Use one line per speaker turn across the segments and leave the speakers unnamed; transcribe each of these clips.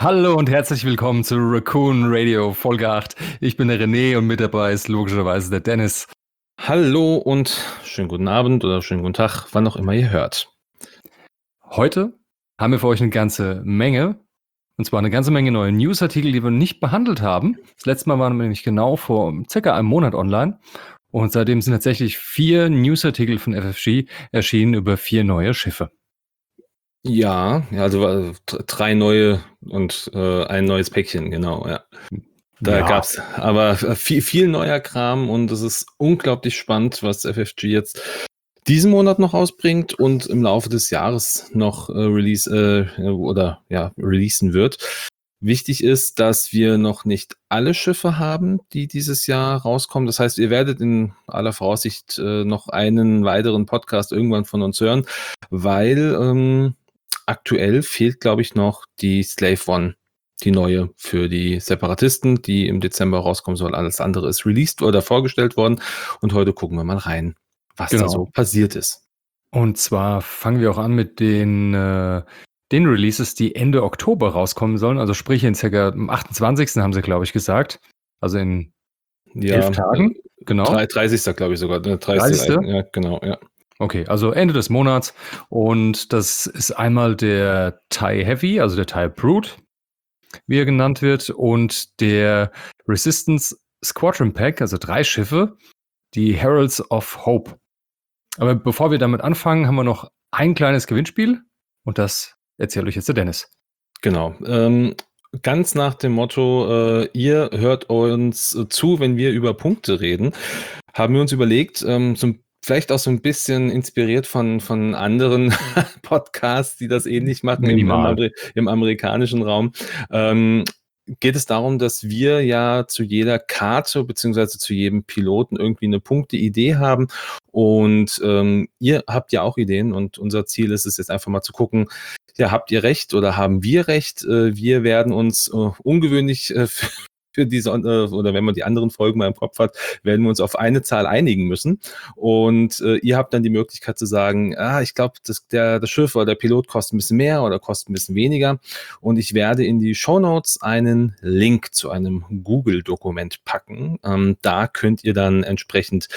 Hallo und herzlich willkommen zu Raccoon Radio Folge 8. Ich bin der René und mit dabei ist logischerweise der Dennis.
Hallo und schönen guten Abend oder schönen guten Tag, wann auch immer ihr hört.
Heute haben wir für euch eine ganze Menge, und zwar eine ganze Menge neue Newsartikel, die wir nicht behandelt haben. Das letzte Mal waren wir nämlich genau vor circa einem Monat online und seitdem sind tatsächlich 4 Newsartikel von FFG erschienen über 4 neue Schiffe.
Ja, also 3 neue und ein neues Päckchen, genau, ja. Da gab's aber viel neuer Kram und es ist unglaublich spannend, was FFG jetzt diesen Monat noch ausbringt und im Laufe des Jahres noch releasen wird. Wichtig ist, dass wir noch nicht alle Schiffe haben, die dieses Jahr rauskommen. Das heißt, ihr werdet in aller Voraussicht noch einen weiteren Podcast irgendwann von uns hören, weil aktuell fehlt, glaube ich, noch die Slave One, die neue für die Separatisten, die im Dezember rauskommen soll. Alles andere ist released oder vorgestellt worden und heute gucken wir mal rein, was da so passiert ist.
Und zwar fangen wir auch an mit den Releases, die Ende Oktober rauskommen sollen. Also sprich in circa am 28. haben sie, glaube ich, gesagt. Also in 11 Tagen. Genau.
30. glaube ich sogar.
30.
Ja, genau, ja.
Okay, also Ende des Monats. Und das ist einmal der TIE Heavy, also der TIE Brute, wie er genannt wird, und der Resistance Squadron Pack, also 3 Schiffe, die Heralds of Hope. Aber bevor wir damit anfangen, haben wir noch ein kleines Gewinnspiel und das erzählt euch jetzt der Dennis.
Genau. Ganz nach dem Motto, ihr hört uns zu, wenn wir über Punkte reden, haben wir uns überlegt, vielleicht auch so ein bisschen inspiriert von anderen Podcasts, die das ähnlich machen im amerikanischen Raum. Geht es darum, dass wir ja zu jeder Karte beziehungsweise zu jedem Piloten irgendwie eine Punkte-Idee haben und ihr habt ja auch Ideen und unser Ziel ist es jetzt einfach mal zu gucken, ja, habt ihr recht oder haben wir recht? Wir werden uns ungewöhnlich für diese, oder wenn man die anderen Folgen mal im Kopf hat, werden wir uns auf eine Zahl einigen müssen. Und ihr habt dann die Möglichkeit zu sagen, ich glaube, das Schiff oder der Pilot kostet ein bisschen mehr oder kostet ein bisschen weniger. Und ich werde in die Shownotes einen Link zu einem Google-Dokument packen. Da könnt ihr dann entsprechend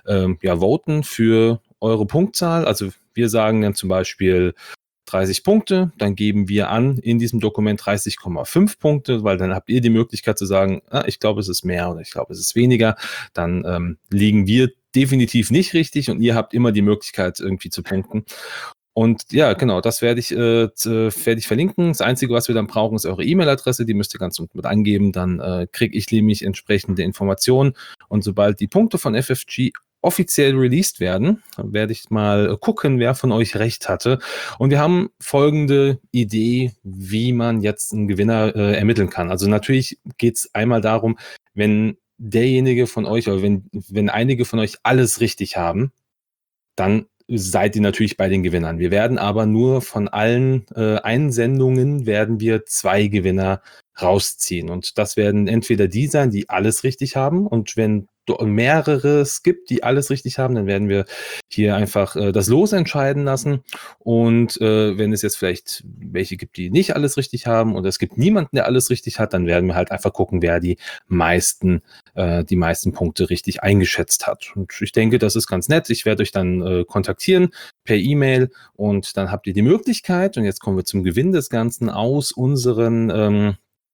voten für eure Punktzahl. Also wir sagen dann zum Beispiel 30 Punkte, dann geben wir an in diesem Dokument 30,5 Punkte, weil dann habt ihr die Möglichkeit zu sagen, ich glaube, es ist mehr oder ich glaube, es ist weniger. Dann liegen wir definitiv nicht richtig und ihr habt immer die Möglichkeit, irgendwie zu punkten. Und ja, genau, das werde ich verlinken. Das Einzige, was wir dann brauchen, ist eure E-Mail-Adresse. Die müsst ihr ganz unten mit angeben. Dann kriege ich nämlich entsprechende Informationen. Und sobald die Punkte von FFG offiziell released werden, werde ich mal gucken, wer von euch recht hatte. Und wir haben folgende Idee, wie man jetzt einen Gewinner ermitteln kann. Also natürlich geht es einmal darum, wenn derjenige von euch oder wenn einige von euch alles richtig haben, dann seid ihr natürlich bei den Gewinnern. Wir werden aber nur von allen Einsendungen werden wir 2 Gewinner rausziehen. Und das werden entweder die sein, die alles richtig haben. Und wenn mehrere es gibt, die alles richtig haben, dann werden wir hier einfach das Los entscheiden lassen. Und wenn es jetzt vielleicht welche gibt, die nicht alles richtig haben und es gibt niemanden, der alles richtig hat, dann werden wir halt einfach gucken, wer die meisten Punkte richtig eingeschätzt hat. Und ich denke, das ist ganz nett. Ich werde euch dann kontaktieren per E-Mail und dann habt ihr die Möglichkeit, und jetzt kommen wir zum Gewinn des Ganzen, aus unseren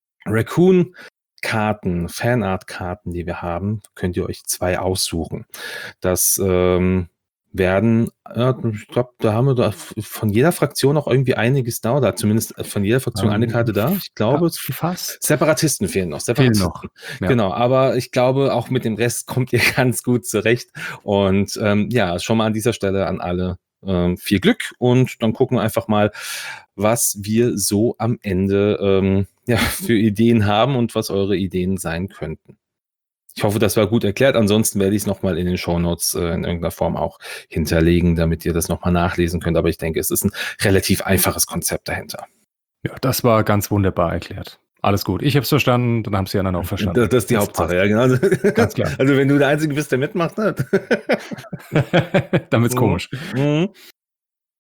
Raccoon-Karten, Fanart-Karten, die wir haben, könnt ihr euch 2 aussuchen. Das werden, ich glaube, da haben wir von jeder Fraktion auch irgendwie einiges da, oder zumindest von jeder Fraktion eine Karte da. Ich glaube,
fast.
Separatisten fehlen noch.
Ja.
Genau, aber ich glaube, auch mit dem Rest kommt ihr ganz gut zurecht. Und schon mal an dieser Stelle an alle viel Glück und dann gucken wir einfach mal, was wir so am Ende für Ideen haben und was eure Ideen sein könnten. Ich hoffe, das war gut erklärt. Ansonsten werde ich es nochmal in den Shownotes in irgendeiner Form auch hinterlegen, damit ihr das nochmal nachlesen könnt. Aber ich denke, es ist ein relativ einfaches Konzept dahinter.
Ja, das war ganz wunderbar erklärt. Alles gut. Ich habe es verstanden, dann haben es die anderen auch verstanden.
Das ist die Hauptsache, ja, genau.
Ganz klar.
Also wenn du der Einzige bist, der mitmacht, ne?
Dann wird's komisch.
Mhm.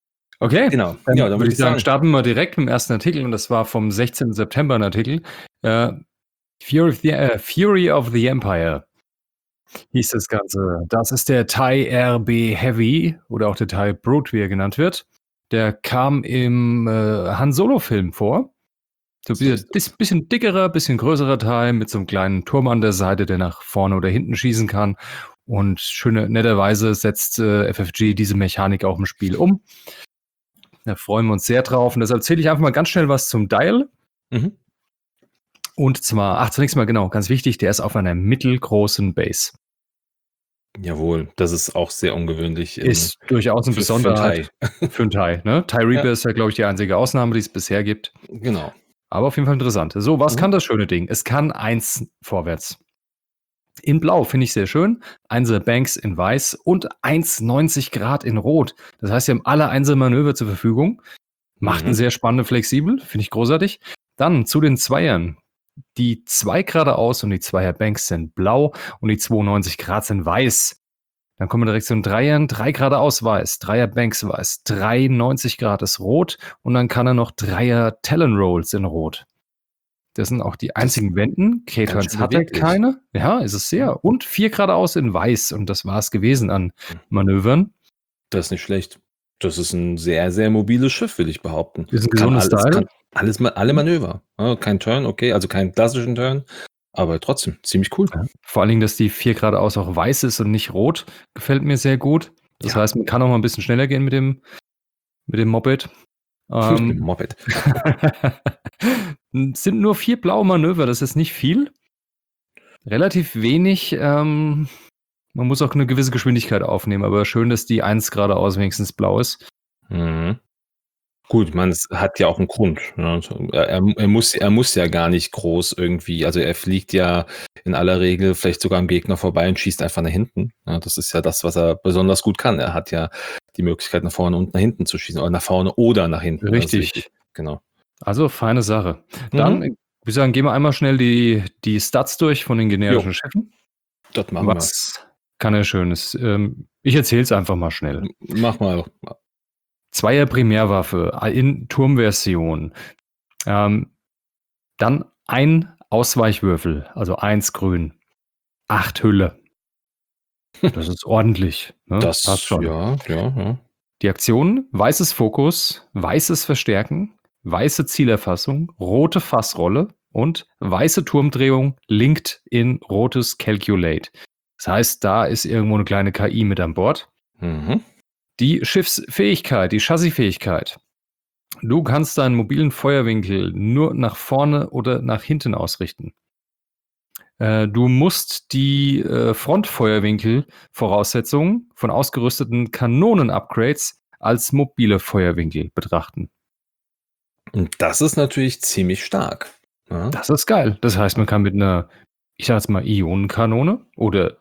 Okay,
Genau. Ja,
dann
dann
würde
würde
ich
ich
sagen,
sagen,
starten wir direkt mit dem ersten Artikel und das war vom 16. September 'n Artikel. Äh, Fury of the Empire hieß das Ganze. Das ist der TIE RB Heavy oder auch der TIE Brute, wie er genannt wird. Der kam im, Han Solo-Film vor. So
so
bi
ist es.
bisschen dickerer, bisschen größerer Teil mit so 'nem kleinen Turm an der Seite, der nach vorne oder hinten schießen kann. Und netterweise setzt, FFG diese Mechanik auch im Spiel um. Da freuen wir uns sehr drauf und deshalb erzähle ich einfach mal ganz schnell was zum Dial.
Mhm.
Und zwar zunächst mal genau, ganz wichtig, der ist auf einer mittelgroßen Base.
Jawohl, das ist auch sehr ungewöhnlich
Ist durchaus 'ne
für 'n
Besonderheit
Thai.
für 'n Thai, ne? TIE
Ja,
Reaper ist ja, glaube ich, die einzige Ausnahme, die es bisher gibt.
genau.
Aber auf jeden Fall interessant. So, was
Mhm.
kann das schöne Ding? Es kann 1 vorwärts. In Blau finde ich sehr schön, 1er Banks in Weiß und 1 90 Grad in Rot. Das heißt, Sie haben alle 1er Manöver zur Verfügung. Macht 'n
Mhm.
sehr spannend flexibel, finde ich großartig. Dann zu den Zweiern. Die 2 geradeaus und die 2er Banks sind blau und die 92 Grad sind weiß. Dann kommen wir direkt zu den Dreiern. 3 geradeaus weiß, 3er Banks weiß, 3 90 Grad ist rot und dann kann er noch 3er Talon Rolls in Rot. Das sind auch die
Das ist
einzigen Wenden.
ganz schön
K-Turns hat er
beweglich.
keine. Ja, ist es
Mhm.
sehr. Und 4 geradeaus in weiß und das war's gewesen an Manövern.
Das ist nicht schlecht. Das ist 'n sehr, sehr mobiles Schiff, würde ich behaupten.
Ist 'n gesundes
Kann
Teil.
alle
Mhm.
Manöver, ne? Kein Turn, okay, also keinen klassischen Turn, aber trotzdem ziemlich cool.
Ja. Vor allen Dingen, dass die 4 geradeaus auch weiß ist und nicht rot, gefällt mir sehr gut. Das
Ja,
heißt, man kann auch mal 'n bisschen schneller gehen mit dem Moped.
mit dem
Ähm,
Moped.
sind nur 4 blaue Manöver, das ist nicht viel. Relativ wenig, man muss auch 'ne gewisse Geschwindigkeit aufnehmen, aber schön, dass die 1 geradeaus wenigstens blau ist.
Mhm. Gut, ich meine, es hat ja auch 'n Grund, ne? Er muss ja gar nicht groß irgendwie, also, er fliegt ja in aller Regel vielleicht sogar am Gegner vorbei und schießt einfach nach hinten, ne? Das ist ja das, was er besonders gut kann. Er hat ja die Möglichkeit, nach vorne und nach hinten zu schießen oder nach vorne oder nach hinten, das ist wichtig.
Richtig.
Genau.
Also, feine Sache. Dann,
Mhm.
würde ich sagen, gehen wir einmal schnell die Stats durch von den
Jo,
generischen Schiffen.
das machen wir.
Was kann er Schönes? Ich erzähle es einfach mal schnell.
Mach mal.
2er Primärwaffe in Turmversion. Ähm, dann 1 Ausweichwürfel, also 1 grün, 8 Hülle. Das ist ordentlich, ne? Passt
Das
schon.
ja, ja, ja.
Die Aktionen: weißes Fokus, weißes Verstärken, weiße Zielerfassung, rote Fassrolle und weiße Turmdrehung linked in rotes Calculate. Das heißt, da ist irgendwo 'ne kleine KI mit an Bord.
Mhm.
Die Schiffsfähigkeit, die Chassisfähigkeit. Du kannst deinen mobilen Feuerwinkel nur nach vorne oder nach hinten ausrichten. Du musst die, Frontfeuerwinkel-Voraussetzungen von ausgerüsteten Kanonen-Upgrades als mobile Feuerwinkel betrachten.
Und das ist natürlich ziemlich stark, ne?
Das ist geil. Das heißt, man kann mit 'ner, ich sage jetzt mal, Ionenkanone oder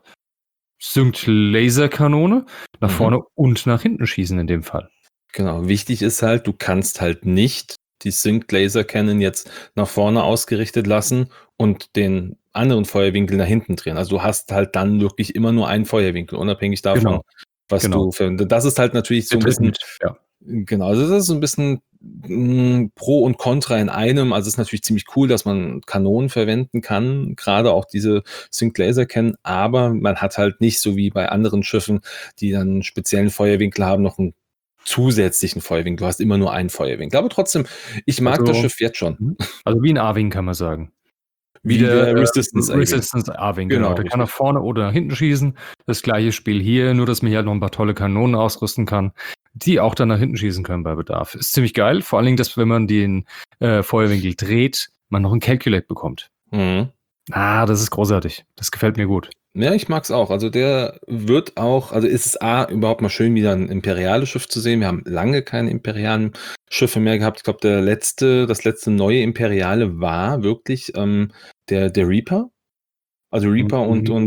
Sync-Laserkanone nach
Mhm.
vorne und nach hinten schießen in dem Fall.
Genau. Wichtig ist halt, du kannst halt nicht die Sync Laser Cannon jetzt nach vorne ausgerichtet lassen und den anderen Feuerwinkel nach hinten drehen. Also, du hast halt dann wirklich immer nur einen Feuerwinkel, unabhängig davon,
Genau,
was
genau.
du für das ist halt natürlich so
Der
'n
tritt
bisschen
mit, ja.
genau, also, das ist so 'n bisschen, Pro und Contra in einem. Also, es ist natürlich ziemlich cool, dass man Kanonen verwenden kann, grade auch diese Sync Laser Cannon, aber man hat halt nicht so wie bei anderen Schiffen, die dann 'n speziellen Feuerwinkel haben, noch 'n zusätzlichen Feuerwinkel. Du hast immer nur einen Feuerwinkel. Aber trotzdem, ich mag das
Also
Schiff jetzt schon.
also, wie 'n A-Wing kann man sagen. Wie
Wie
der,
der Resistance A-Wing.
Resistance A-Wing, genau.
Genau,
Der kann nach
richtig.
vorne oder nach hinten schießen. Das gleiche Spiel hier, nur dass man hier halt noch 'n paar tolle Kanonen ausrüsten kann, die auch dann nach hinten schießen können bei Bedarf. Ist ziemlich geil, vor allen Dingen, dass wenn man den, Feuerwinkel dreht, man noch 'n Calculate bekommt.
Mhm.
Das ist großartig. Das gefällt mir gut.
Ja, ich mag's auch. Also, der wird auch also, ist es A, überhaupt mal schön, wieder 'n imperiales Schiff zu sehen. Wir haben lange keine imperialen Schiffe mehr gehabt. Ich glaube, das letzte neue Imperiale war wirklich, der Reaper. Also, Reaper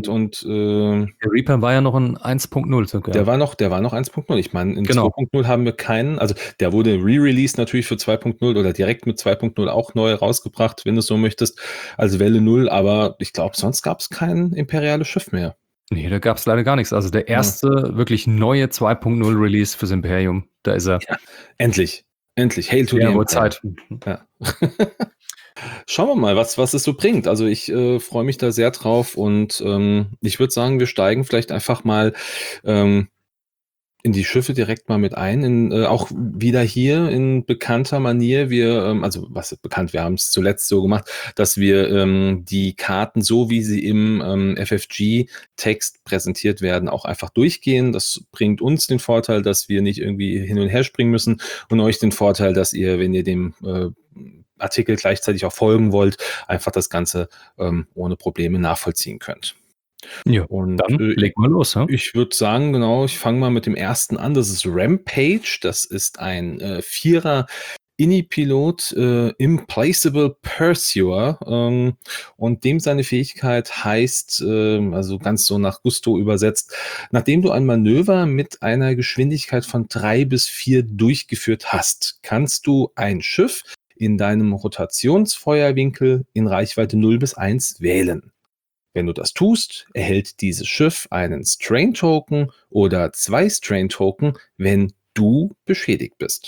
Der Reaper war ja noch 'n 1.0 sogar.
der war noch 1.0. Ich meine, in
Genau.
2.0 haben wir keinen, also, der wurde re-released natürlich für 2.0 oder direkt mit 2.0 auch neu rausgebracht, wenn du's so möchtest, als Welle 0, aber ich glaube, sonst gab's kein imperiales Schiff mehr.
Ne, da gab's leider gar nix. Also, der
Ja.
erste wirklich neue 2.0 Release fürs Imperium, da ist er.
Ja, endlich, endlich. Hail to the
Ja, wurde
Empire.
Zeit. Mhm.
Ja. Schauen wir mal, was es so bringt. Also, ich, freue mich da sehr drauf und, ich würde sagen, wir steigen vielleicht einfach mal, ähm, in die Schiffe direkt mal mit ein, auch wieder hier in bekannter Manier. Also, was ist bekannt? Wir haben's zuletzt so gemacht, dass wir, die Karten so, wie sie im, FFG-Text präsentiert werden, auch einfach durchgehen. Das bringt uns den Vorteil, dass wir nicht irgendwie hin und her springen müssen und euch den Vorteil, dass ihr, wenn ihr dem, Artikel gleichzeitig auch folgen wollt, einfach das Ganze, ohne Probleme nachvollziehen könnt.
Ja,
Und,
dann legen wir los, ja?
ich würde sagen, genau, ich fange mal mit dem ersten an. Das ist Rampage. Das ist ein, 4er Ini-Pilot, Implacable Pursuer, und dem seine Fähigkeit heißt, also ganz so nach Gusto übersetzt: Nachdem du ein Manöver mit einer Geschwindigkeit von 3 bis 4 durchgeführt hast, kannst du ein Schiff in deinem Rotationsfeuerwinkel in Reichweite 0 bis 1 wählen. Wenn du das tust, erhält dieses Schiff einen Strain-Token oder 2 Strain-Token, wenn du beschädigt bist.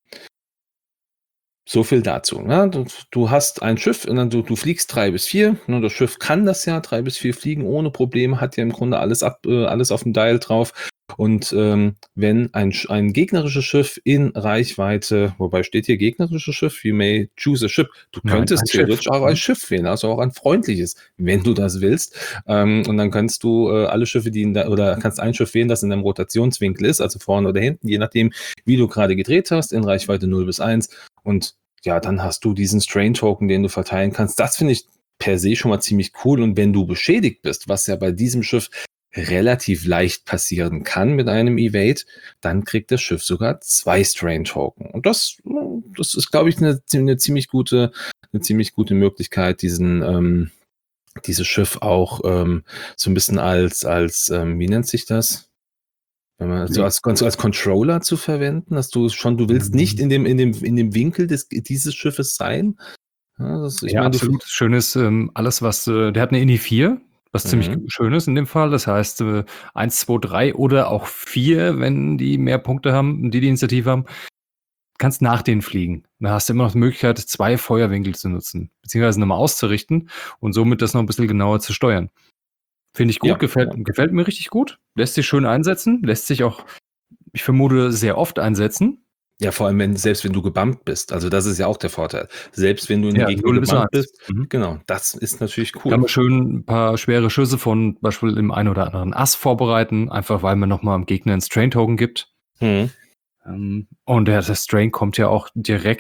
So viel dazu, ne? Du hast ein Schiff und dann du fliegst 3 bis 4, ne? Das Schiff kann das ja 3 bis 4 fliegen ohne Probleme, hat ja im Grunde alles alles auf dem Dial drauf. Und, wenn ein gegnerisches Schiff in Reichweite, wobei steht hier gegnerisches Schiff? You may choose a ship. Du
Nein, ein
könntest
Schiff.
theoretisch auch ein Schiff wählen, also auch ein freundliches, wenn du das willst. Und dann kannst du, alle Schiffe, die oder kannst ein Schiff wählen, das in deinem Rotationswinkel ist, also vorne oder hinten, je nachdem, wie du gerade gedreht hast, in Reichweite 0 bis 1. Und ja, dann hast du diesen Strain-Token, den du verteilen kannst. Das finde ich per se schon mal ziemlich cool. Und wenn du beschädigt bist, was ja bei diesem Schiff relativ leicht passieren kann mit einem Evade, dann kriegt das Schiff sogar 2 Strain-Token. Und das ist, glaube ich, eine ziemlich gute Möglichkeit, dieses Schiff auch, so ein bisschen wie nennt sich das? Wenn man so als Controller zu verwenden, du willst nicht
Mhm.
in dem Winkel dieses Schiffes sein. Ja, ich
Ja,
meine,
absolut. Schön ist, alles, was der hat 'ne Ini 4, was ziemlich
mhm,
schön ist in dem Fall. Das heißt, 1, 2, 3 oder auch 4, wenn die mehr Punkte haben, die Initiative haben, kannst nach denen fliegen. Da hast du immer noch die Möglichkeit, 2 Feuerwinkel zu nutzen, beziehungsweise noch mal auszurichten und somit das noch 'n bisschen genauer zu steuern. Finde ich gut,
ja,
gefällt
ja.
gefällt mir richtig gut. Lässt sich schön einsetzen, lässt sich auch, ich vermute, sehr oft einsetzen.
Ja, vor allem, selbst wenn du gebumpt bist. Also, das ist ja auch der Vorteil. Selbst wenn du in den
Ja,
Gegner
0 bis
gebumpt
1.
bist,
Mhm.
genau, das ist natürlich
Kann
cool.
man schön 'n paar schwere Schüsse von Beispiel dem einen oder anderen Ass vorbereiten, einfach weil man noch mal dem Gegner 'n Strain-Token gibt.
Mhm.
Und der Strain kommt ja auch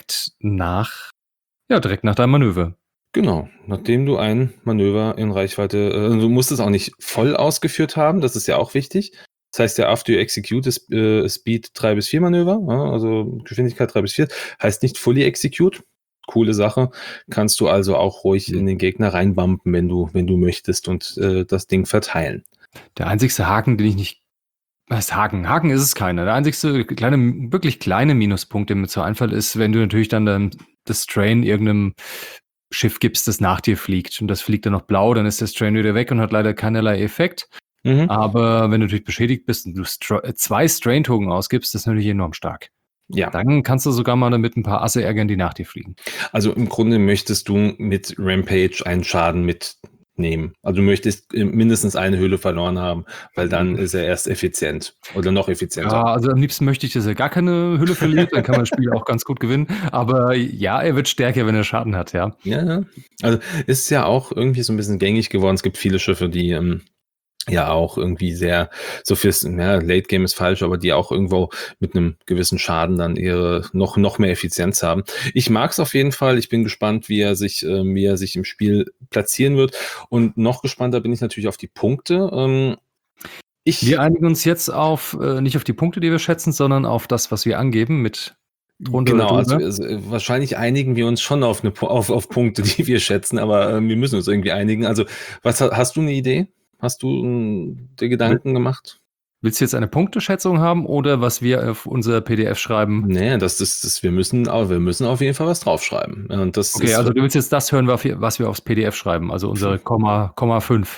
direkt nach deinem Manöver.
Genau, nachdem du ein Manöver in Reichweite du musst es auch nicht voll ausgeführt haben, das ist ja auch wichtig. Das heißt ja, after you execute Speed 3 bis 4 Manöver, ja, also Geschwindigkeit 3 bis 4, heißt nicht fully execute. Coole Sache. Kannst du also auch ruhig
Mhm.
in den Gegner reinbumpen, wenn du möchtest und, das Ding verteilen.
Der einzigste Haken, den ich nicht, was heißt Haken? Haken ist es keiner. Der einzigste wirklich kleine Minuspunkt, der mir so einfällt, ist, wenn du natürlich dann, das Strain irgend 'nem Schiff gibst, das nach dir fliegt und das fliegt dann noch blau, dann ist der Strain wieder weg und hat leider keinerlei Effekt.
Mhm.
Aber wenn du natürlich beschädigt bist und du 2 Strain-Token ausgibst, das ist natürlich enorm stark.
Ja,
Dann kannst du sogar mal damit 'n paar Asse ärgern, die nach dir fliegen.
also im Grunde möchtest du mit Rampage einen Schaden mitnehmen. Also, du möchtest, mindestens eine Hülle verloren haben, weil dann ist er erst effizient oder noch effizienter.
Ja, also am liebsten möchte ich, dass er gar keine Hülle verliert, dann kann man das Spiel auch ganz gut gewinnen. Aber ja, er wird stärker, wenn er Schaden hat, ja.
Ja, ja. Also, ist ja auch irgendwie so 'n bisschen gängig geworden. Es gibt viele Schiffe, die, ja auch irgendwie sehr so fürs Late Game ist falsch, aber die auch irgendwo mit 'nem gewissen Schaden dann ihre noch mehr Effizienz haben. Ich mag's auf jeden Fall. Ich bin gespannt, wie er sich im Spiel platzieren wird. Und noch gespannter bin ich natürlich auf die Punkte.
Wir
Ich
einigen uns jetzt auf nicht auf die Punkte, die wir schätzen, sondern auf das, was wir angeben mit drunter oder
Genau, also,
drüber.
wahrscheinlich einigen wir uns schon auf 'ne Pu auf Punkte, die wir schätzen, aber, wir müssen uns irgendwie einigen. Also, was hast du 'ne Idee? Hast du, dir
Wi
Gedanken gemacht?
Willst du jetzt eine Punkteschätzung haben oder was wir auf unser PDF schreiben?
Ne, wir müssen auf jeden Fall was draufschreiben. Und das
Okay,
ist
also du willst jetzt das hören, was wir aufs PDF schreiben, also unsere Komma 5.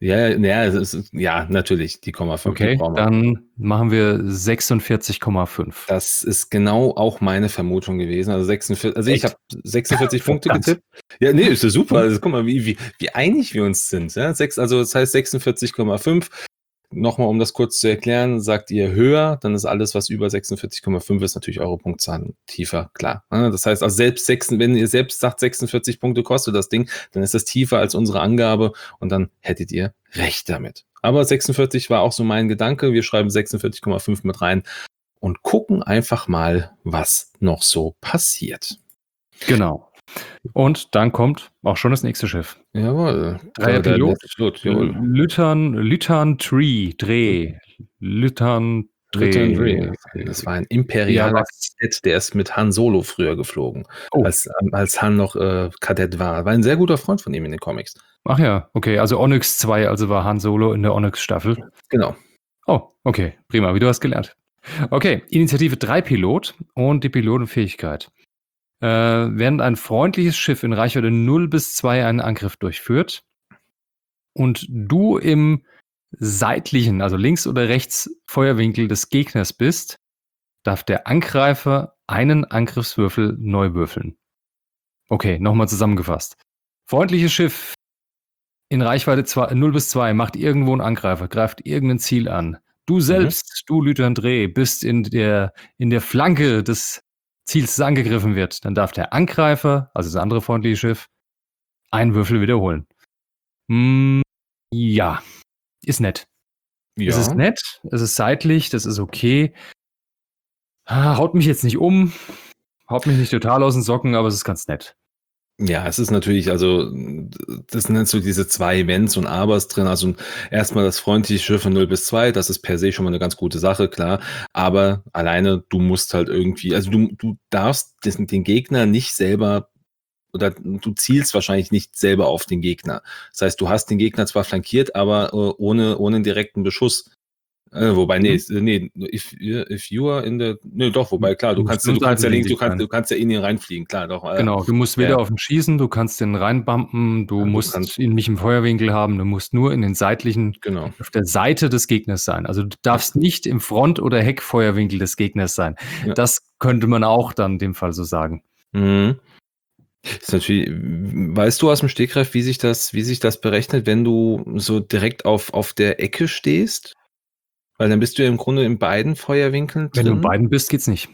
Ja, natürlich, die 0,5, die
Okay,
brauchen wir.
dann machen wir 46,5.
Das ist genau auch meine Vermutung gewesen. Also ich
Echt?
habe 46 Punkte
Verdammt.
getippt. Ja, nee, ist ja super. Also guck mal, wie einig wir uns sind. Ja? Also das heißt 46,5. Nochmal, um das kurz zu erklären, sagt ihr höher, dann ist alles, was über 46,5 ist, natürlich eure Punktzahl tiefer, klar. Das heißt, also wenn ihr selbst sagt, 46 Punkte kostet das Ding, dann ist das tiefer als unsere Angabe und dann hättet ihr recht damit. Aber 46 war auch so mein Gedanke. Wir schreiben 46,5 mit rein und gucken einfach mal, was noch so passiert.
Genau. Und dann kommt auch schon das nächste Schiff.
Jawohl.
Dreierpilot.
Jawohl.
Lytern Tree, Dreh. Lytern
Return
Dreh.
Dreh. Das war ein imperialer Kadett, der ist mit Han Solo früher geflogen, als Han noch Kadett war. War ein sehr guter Freund von ihm in den Comics.
Ach ja, okay, also Onyx 2, also war Han Solo in der Onyx-Staffel.
Genau.
Oh, okay, prima, wie du hast gelernt. Okay, Initiative 3 Pilot und die Pilotenfähigkeit. Während ein freundliches Schiff in Reichweite 0 bis 2 einen Angriff durchführt und du im seitlichen, also links oder rechts Feuerwinkel des Gegners bist, darf der Angreifer einen Angriffswürfel neu würfeln. Okay, nochmal zusammengefasst. Freundliches Schiff in Reichweite 0 bis 2 macht irgendwo einen Angreifer, greift irgendein Ziel an. Du selbst, du Lytern Dreh, bist in der Flanke des Ziels, das angegriffen wird. Dann darf der Angreifer, also das andere freundliche Schiff, einen Würfel wiederholen. Ja, ist nett.
Ja.
Es ist nett, es ist seitlich, das ist okay. Haut mich jetzt nicht um, haut mich nicht total aus den Socken, aber es ist ganz nett.
Ja, es ist natürlich, also das sind so diese zwei Wenns und Abers drin. Also erstmal das freundliche Schiff von 0 bis 2, das ist per se schon mal eine ganz gute Sache, klar. Aber alleine, du musst halt irgendwie, also du darfst den Gegner nicht selber, oder du zielst wahrscheinlich nicht selber auf den Gegner. Das heißt, du hast den Gegner zwar flankiert, aber ohne einen direkten Beschuss. Wobei, if you are in the, wobei, klar, du kannst ja in ihn reinfliegen, klar, doch.
Genau, du musst weder auf ihn schießen, du kannst den reinbumpen, du musst ihn nicht im Feuerwinkel haben, du musst nur in den seitlichen, auf der Seite des Gegners sein. Also du darfst nicht im Front- oder Heckfeuerwinkel des Gegners sein. Ja. Das könnte man auch dann in dem Fall so sagen.
Mhm. Ist natürlich, weißt du aus dem Stegreif, wie sich das berechnet, wenn du so direkt auf der Ecke stehst? Weil dann bist du ja im Grunde in beiden Feuerwinkeln drin.
Wenn du in beiden bist, geht's nicht.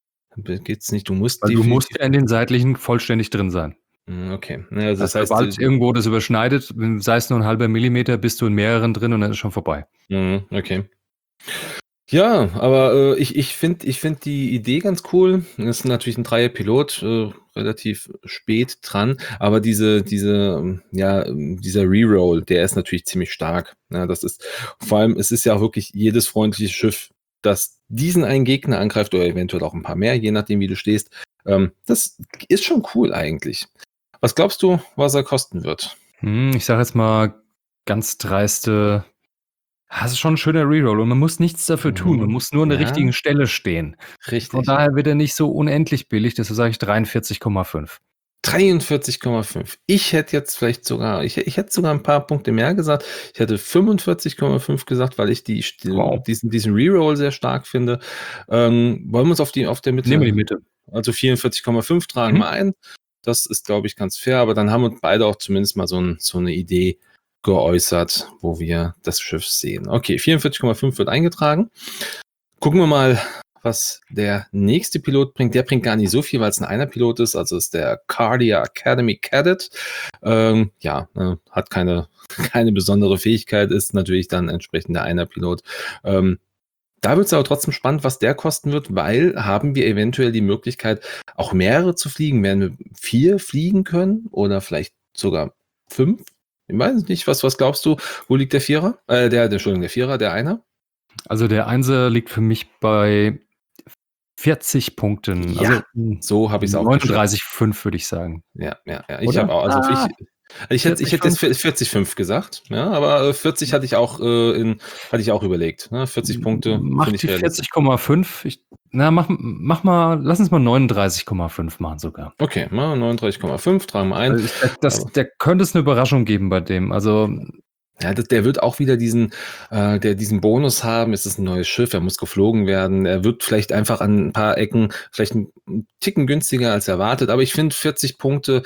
Du musst
ja in den seitlichen vollständig drin sein.
Okay. Also das heißt,
sobald irgendwo das überschneidet, sei es nur ein halber Millimeter, bist du in mehreren drin und dann ist schon vorbei.
Okay. Ja, aber ich finde die Idee ganz cool. Das ist natürlich ein Dreierpilot, relativ spät dran, aber dieser Reroll, der ist natürlich ziemlich stark. Ja, das ist vor allem, es ist ja auch wirklich jedes freundliche Schiff, das diesen einen Gegner angreift oder eventuell auch ein paar mehr, je nachdem wie du stehst. Das ist schon cool eigentlich. Was glaubst du, was er kosten wird?
Ich sage jetzt mal ganz dreiste. Das ist schon ein schöner Reroll und man muss nichts dafür tun. Man muss nur an der richtigen Stelle stehen.
Richtig.
Von daher wird er nicht so unendlich billig, deshalb sage ich 43,5.
43,5. Ich hätte jetzt vielleicht sogar, ich hätte sogar ein paar Punkte mehr gesagt. Ich hätte 45,5 gesagt, weil ich diesen Reroll sehr stark finde. Wollen wir uns auf der Mitte?
Nehmen wir die Mitte.
Also 44,5 tragen wir ein. Das ist, glaube ich, ganz fair, aber dann haben wir beide auch zumindest mal so eine Idee geäußert, wo wir das Schiff sehen. Okay, 44,5 wird eingetragen. Gucken wir mal, was der nächste Pilot bringt. Der bringt gar nicht so viel, weil es ein Einer-Pilot ist. Also ist der Cardia Academy Cadet. Hat keine besondere Fähigkeit, ist natürlich dann entsprechend der Einer-Pilot. Da wird es aber trotzdem spannend, was der kosten wird, weil haben wir eventuell die Möglichkeit, auch mehrere zu fliegen. Werden wir 4 fliegen können oder vielleicht sogar 5? Ich weiß nicht, was glaubst du? Wo liegt der Vierer? Der Vierer, der Einer?
Also der Einser liegt für mich bei 40 Punkten.
Ja, also, so habe ich es auch
39,5 würde ich sagen.
Ja. Ich habe auch, also ich hätte jetzt 40,5 gesagt, ja, aber 40 hatte ich auch überlegt. Ne? 40 Punkte.
Mach die 40,5. Mach mal, lass uns mal 39,5 machen sogar.
Okay, mal 39,5, tragen wir ein.
Also der könnte es eine Überraschung geben bei dem. Also
Ja, der wird auch wieder diesen Bonus haben. Es ist ein neues Schiff, er muss geflogen werden. Er wird vielleicht einfach an ein paar Ecken vielleicht ein Ticken günstiger als erwartet. Aber ich finde 40 Punkte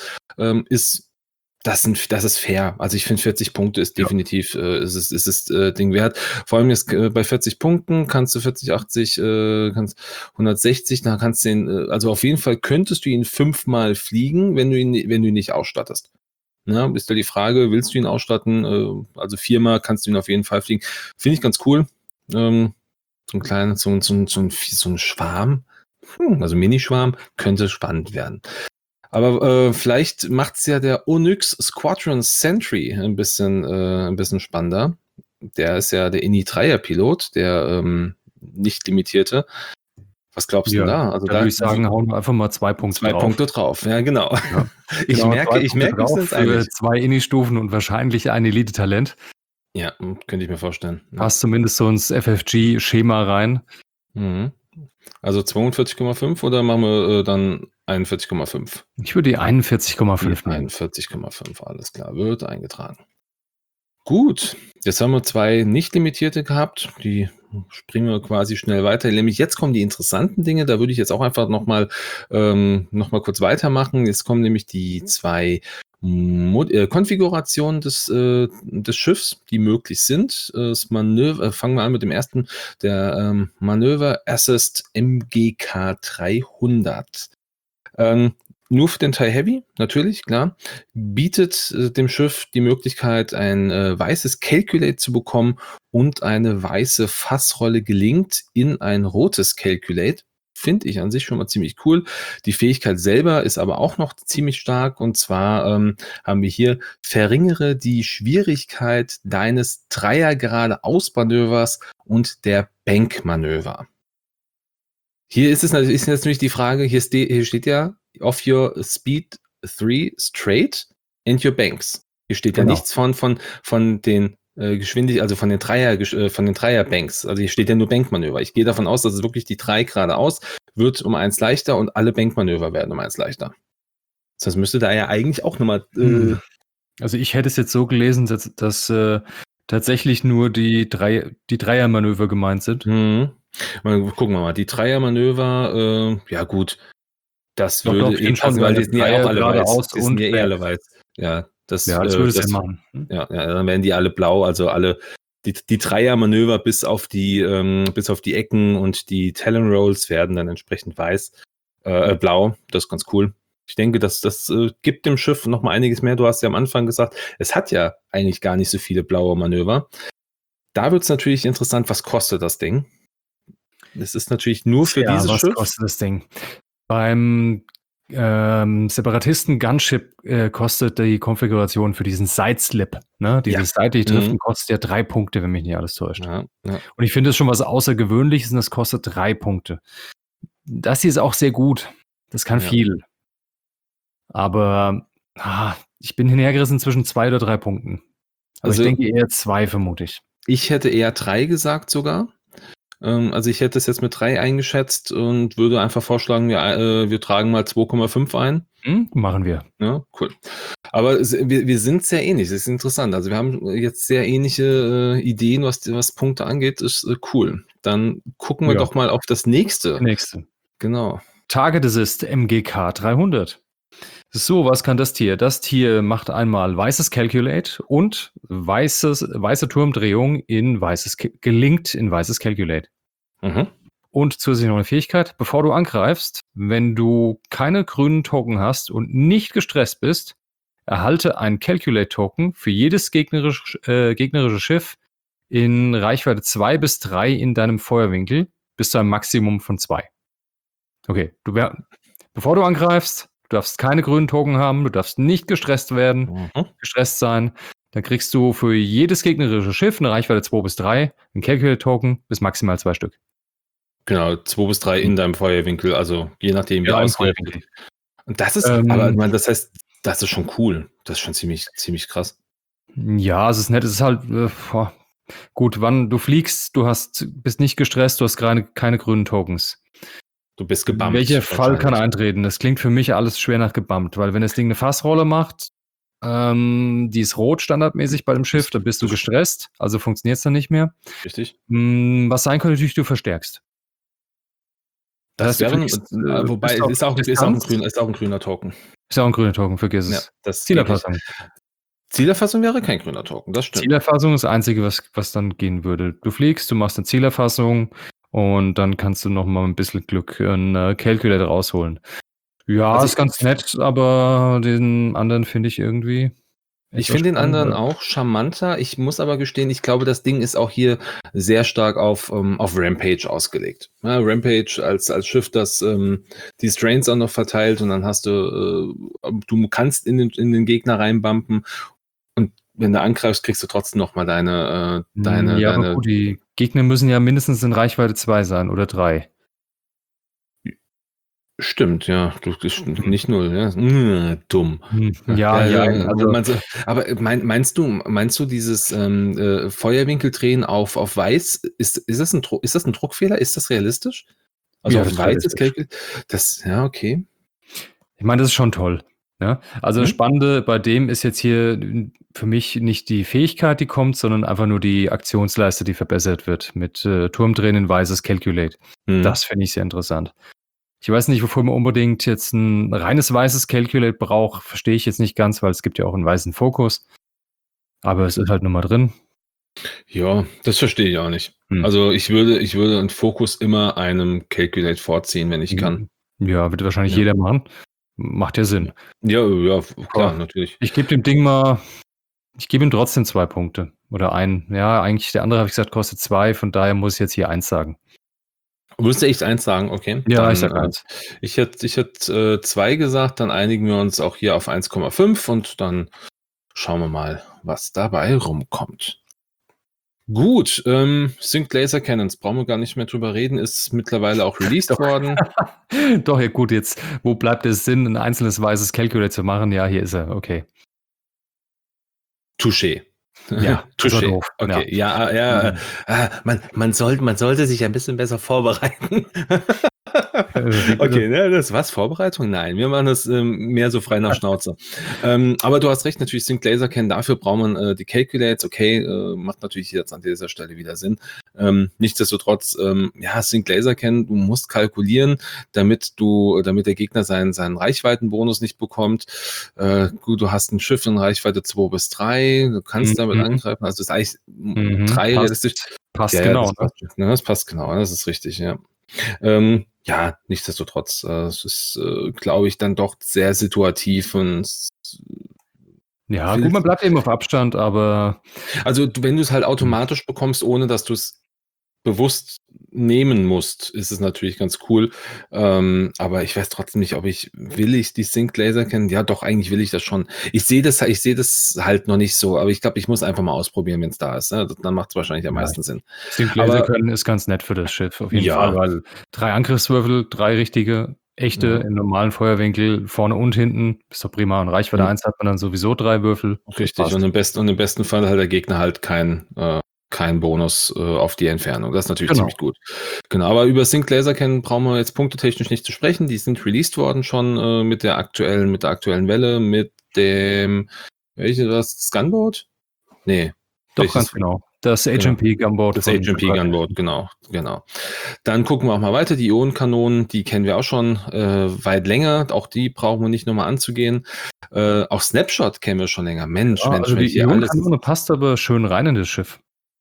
das ist fair. Also ich finde 40 Punkte ist definitiv ist es Ding wert. Vor allem jetzt bei 40 Punkten kannst du 40, 80, kannst 160, da kannst du ihn, also auf jeden Fall könntest du ihn 5-mal fliegen, wenn du ihn nicht ausstattest. Na, ist da die Frage, willst du ihn ausstatten? Also 4-mal kannst du ihn auf jeden Fall fliegen. Finde ich ganz cool. So ein kleiner, so ein Schwarm, also Minischwarm, könnte spannend werden. Aber vielleicht macht es ja der Onyx Squadron Sentry ein bisschen spannender. Der ist ja der INI-3er-Pilot, der nicht limitierte. Was glaubst du denn da? Also
da würde ich sagen, hauen wir einfach mal 2 Punkte drauf.
2 Punkte drauf, ja genau.
Ja.
Ich merke, wir sind
für 2 INI-Stufen und wahrscheinlich ein Elite-Talent.
Ja, könnte ich mir vorstellen.
Passt zumindest so ins FFG-Schema rein.
Mhm. Also 42,5 oder machen wir dann 41,5?
Ich würde die 41,5 nehmen.
41,5, alles klar, wird eingetragen. Gut, jetzt haben wir 2 nicht limitierte gehabt, die springen wir quasi schnell weiter. Nämlich jetzt kommen die interessanten Dinge, da würde ich jetzt auch einfach nochmal kurz weitermachen. Jetzt kommen nämlich die 2 Konfigurationen des Schiffs, die möglich sind. Das Manöver, fangen wir an mit dem ersten, der Manöver Assist MGK 300. Nur für den TIE Heavy, natürlich, klar, bietet dem Schiff die Möglichkeit, ein weißes Calculate zu bekommen und eine weiße Fassrolle gelingt in ein rotes Calculate. Finde ich an sich schon mal ziemlich cool. Die Fähigkeit selber ist aber auch noch ziemlich stark, und zwar haben wir hier: verringere die Schwierigkeit deines Dreier-Geradeaus-Manövers und der Bankmanöver. Hier ist natürlich die Frage, hier steht ja of your speed 3 straight and your banks. Hier steht ja nichts von den Geschwindigkeit, also von den Dreier-Banks. Also hier steht ja nur Bankmanöver. Ich gehe davon aus, dass es wirklich die 3 geradeaus wird um 1 leichter und alle Bankmanöver werden um 1 leichter. Das müsste da ja eigentlich auch nochmal.
Also ich hätte es jetzt so gelesen, dass tatsächlich nur die Dreiermanöver gemeint sind.
Gucken wir mal. Die Dreiermanöver, ja gut. Das
Doch,
würde
stehen schon,
weil die sind ja auch alle weiß.
Die sind
ja alle weiß. Ja,
das würde es ja machen.
Ja, dann werden die alle blau, also alle die Dreiermanöver bis auf die Ecken und die Talon Rolls werden dann entsprechend blau. Das ist ganz cool. Ich denke, das gibt dem Schiff noch mal einiges mehr. Du hast ja am Anfang gesagt, es hat ja eigentlich gar nicht so viele blaue Manöver. Da wird es natürlich interessant, was kostet das Ding? Das ist natürlich nur für dieses Schiff.
Was kostet das Ding? Beim Separatisten-Gunship kostet die Konfiguration für diesen Sideslip, ne? Dieses seitliche Driften kostet ja 3 Punkte, wenn mich nicht alles täuscht.
Ja.
Und ich finde das schon was Außergewöhnliches, und das kostet 3 Punkte. Das hier ist auch sehr gut. Das kann viel. Aber ich bin hinhergerissen zwischen 2 oder 3 Punkten. Also ich denke eher 2, vermute ich. Ich
hätte eher 3 gesagt sogar. Also ich hätte es jetzt mit 3 eingeschätzt und würde einfach vorschlagen, wir tragen mal 2,5 ein.
Machen wir.
Ja, cool. Aber wir sind sehr ähnlich, das ist interessant. Also wir haben jetzt sehr ähnliche Ideen, was Punkte angeht, ist cool. Dann gucken wir doch mal auf das nächste. Genau.
Target Assist MGK 300. So, was kann das Tier? Das Tier macht einmal weißes Calculate und weiße Turmdrehung gelingt in weißes Calculate. Und zusätzlich noch eine Fähigkeit: bevor du angreifst, wenn du keine grünen Token hast und nicht gestresst bist, erhalte ein Calculate-Token für jedes gegnerische Schiff in Reichweite 2 bis 3 in deinem Feuerwinkel bis zu einem Maximum von 2. Okay, bevor du angreifst, du darfst keine grünen Token haben, du darfst nicht gestresst sein. Dann kriegst du für jedes gegnerische Schiff eine Reichweite 2 bis 3, ein Calculate-Token bis maximal 2 Stück.
Genau, 2 bis 3 in deinem Feuerwinkel, also je nachdem, wie ausgerichtet. Und das ist, aber ich meine, das heißt, das ist schon cool. Das ist schon ziemlich krass.
Ja, es ist nett. Es ist halt gut, wann du fliegst, bist nicht gestresst, du hast keine grünen Tokens.
Du bist gebammt.
Welcher Fall kann eintreten? Das klingt für mich alles schwer nach gebammt, weil wenn das Ding eine Fassrolle macht, Die ist rot standardmäßig bei dem Schiff, da bist du gestresst, also funktioniert's dann nicht mehr.
Richtig.
Was sein könnte natürlich, du verstärkst. Das
Das
heißt, du
wäre
fliegst,
wobei
bist
es
auf
ist auch
Distanz.
ein grüner Token.
Ist auch 'n grüner Token, vergiss
Ja,
es.
das geht nicht.
Zielerfassung.
Zielerfassung wäre kein grüner Token, das stimmt.
Zielerfassung ist das Einzige, was dann gehen würde. Du fliegst, du machst 'ne Zielerfassung und dann kannst du noch mal mit 'n bisschen Glück 'n Calculate rausholen. Ja,
Also,
ist ganz nett, aber den anderen finde ich irgendwie
ich
etwas
finde den anderen
spannender.
auch charmanter. Ich muss aber gestehen, ich glaube, das Ding ist auch hier sehr stark auf Rampage ausgelegt. Ja, Rampage als Schiff, das die Strains auch noch verteilt und dann hast du kannst in den Gegner reinbumpen und wenn du angreifst, kriegst du trotzdem noch mal
Ja, aber
deine
gut, die Gegner müssen ja mindestens in Reichweite 2 sein oder 3.
Stimmt, ja.
Hm.
Nicht 0, ja. Dumm.
Ja,
Ja,
jein, also
aber meinst du dieses Feuerwinkeldrehen auf weiß, ist das ein Druckfehler? Ist das realistisch? Also
ja,
auf
das ist
weiß ist
realistisch.
Calculate das ja, okay.
Ich meine, das ist schon toll, ne? Also, das
Mhm.
Spannende bei dem ist jetzt hier für mich nicht die Fähigkeit, die kommt, sondern einfach nur die Aktionsleiste, die verbessert wird mit, Turmdrehen in weißes Calculate.
Mhm.
Das finde ich sehr interessant. Ich weiß nicht, wofür man unbedingt jetzt 'n reines weißes Calculate braucht, verstehe ich jetzt nicht ganz, weil es gibt ja auch 'n weißen Fokus. Aber es ist halt nun mal drin.
Ja, das verstehe ich auch nicht.
Hm.
Also, ich würde 'n Fokus immer einem Calculate vorziehen, wenn ich kann.
Ja, wird wahrscheinlich
Ja.
jeder machen. Macht ja Sinn.
Ja, ja, klar,
Aber
natürlich.
ich gebe dem Ding mal ich gebe ihm trotzdem 2 Punkte oder 1. Ja, eigentlich der andere, habe ich gesagt, kostet 2, von daher muss ich jetzt hier 1 sagen.
Musst du echt 1 sagen? Okay,
Ja, ich
dann,
sage 1.
ich hätte 2 gesagt, dann einigen wir uns auch hier auf 1,5 und dann schauen wir mal, was dabei rumkommt. Gut, Synced Laser Cannons, brauchen wir gar nicht mehr drüber reden, ist mittlerweile auch released
Doch.
worden.
Doch, ja gut, jetzt wo bleibt der Sinn, 'n einzelnes weißes Calculate zu machen? Ja, hier ist er, okay.
Touché.
Ja, das war
Touché.
doof, ja.
Okay, ja, ja, man sollte sich ein bisschen besser vorbereiten.
Wie bitte?
Okay, ne, das was? Vorbereitung? Nein, wir machen das, mehr so frei nach Schnauze. Aber du hast recht, natürlich Synced Laser Cannon, dafür braucht man, die Calculates, okay, macht natürlich jetzt an dieser Stelle wieder Sinn. Nichtsdestotrotz, ja, Synced Laser Cannon, du musst kalkulieren, damit der Gegner seinen Reichweitenbonus nicht bekommt. Gut, du hast ein Schiff in Reichweite 2 bis 3, du kannst damit
Mhm.
angreifen, also ist eigentlich
Mhm.
3 realistisch.
Passt
Ja, ja,
genau,
das
ne?
passt, ne, das passt genau, das ist richtig, ja. Ja, nichtsdestotrotz, es ist, glaube ich, dann doch sehr situativ und s
Ja, gut, man
willst
bleibt eben auf Abstand, aber
also, wenn du's halt
hm.
automatisch bekommst, ohne dass du's bewusst nehmen musst, ist es natürlich ganz cool. Aber ich weiß trotzdem nicht, ob will ich die Synced Laser Cannon? Ja, doch, eigentlich will ich das schon. Ich sehe das halt noch nicht so, aber ich glaube, ich muss einfach mal ausprobieren, wenn's da ist, ne? Dann macht's wahrscheinlich am
Ja,
meisten Sinn.
Synced Laser
Aber
Cannon ist ganz nett für das Schiff, auf jeden Fall,
ja,
weil 3 Angriffswürfel, 3 richtige, echte
ja,
im normalen Feuerwinkel vorne und hinten. Ist doch prima. Und Reichweite
und
1 hat man dann sowieso 3 Würfel. Das
richtig,
passt.
und im besten Fall hat der Gegner halt keinen Bonus, auf die Entfernung. Das ist natürlich
Genau.
ziemlich gut. Genau, aber über Synced Laser Cannon brauchen wir jetzt punktetechnisch nicht zu sprechen. Die sind released worden schon, mit der aktuellen Welle, mit dem welches war's? Das Gunboat? Ne,
Doch, ganz
welches?
genau. Das
Genau.
HMP Gunboat
Das
von
HMP
Carl
Gunboat,
Anderson.
genau, genau. Dann gucken wir auch mal weiter. Die Ionenkanonen, die kennen wir auch schon, weit länger. Auch die brauchen wir nicht noch mal anzugehen. Auch Snapshot kennen wir schon länger. Mensch,
Ja,
Mensch,
also
Mensch,
die
hier alles.
Ionenkanone passt aber schön rein in das Schiff.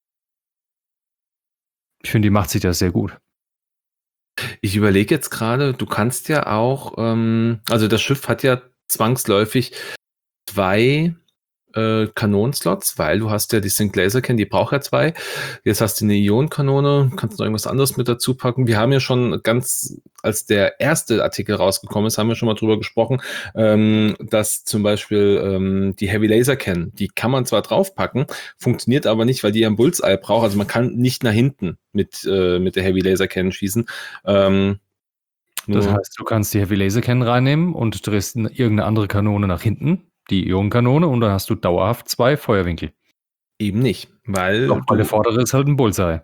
Ich finde, die macht sich da sehr gut.
Ich überlege jetzt grade, du kannst ja auch, also das Schiff hat ja zwangsläufig 2 Kanonenslots, weil du hast ja die Synced Laser Cannon, die braucht ja 2. Jetzt hast du 'ne Ionenkanone, kannst noch irgendwas anderes mit dazu packen. Wir haben ja schon als der erste Artikel rausgekommen ist, haben wir schon mal drüber gesprochen, dass zum Beispiel, die Heavy Laser Cannon, die kann man zwar draufpacken, funktioniert aber nicht, weil die ja 'n Bullseye braucht. Also, man kann nicht nach hinten mit der Heavy Laser Cannon schießen.
Das
Nur
heißt, du kannst die Heavy Laser Cannon reinnehmen und drehst 'ne irgend 'ne andere Kanone nach hinten, die Ionenkanone, und dann hast du dauerhaft 2 Feuerwinkel.
eben nicht,
Doch,
weil
weil der
du
vordere ist halt 'n Bullseye.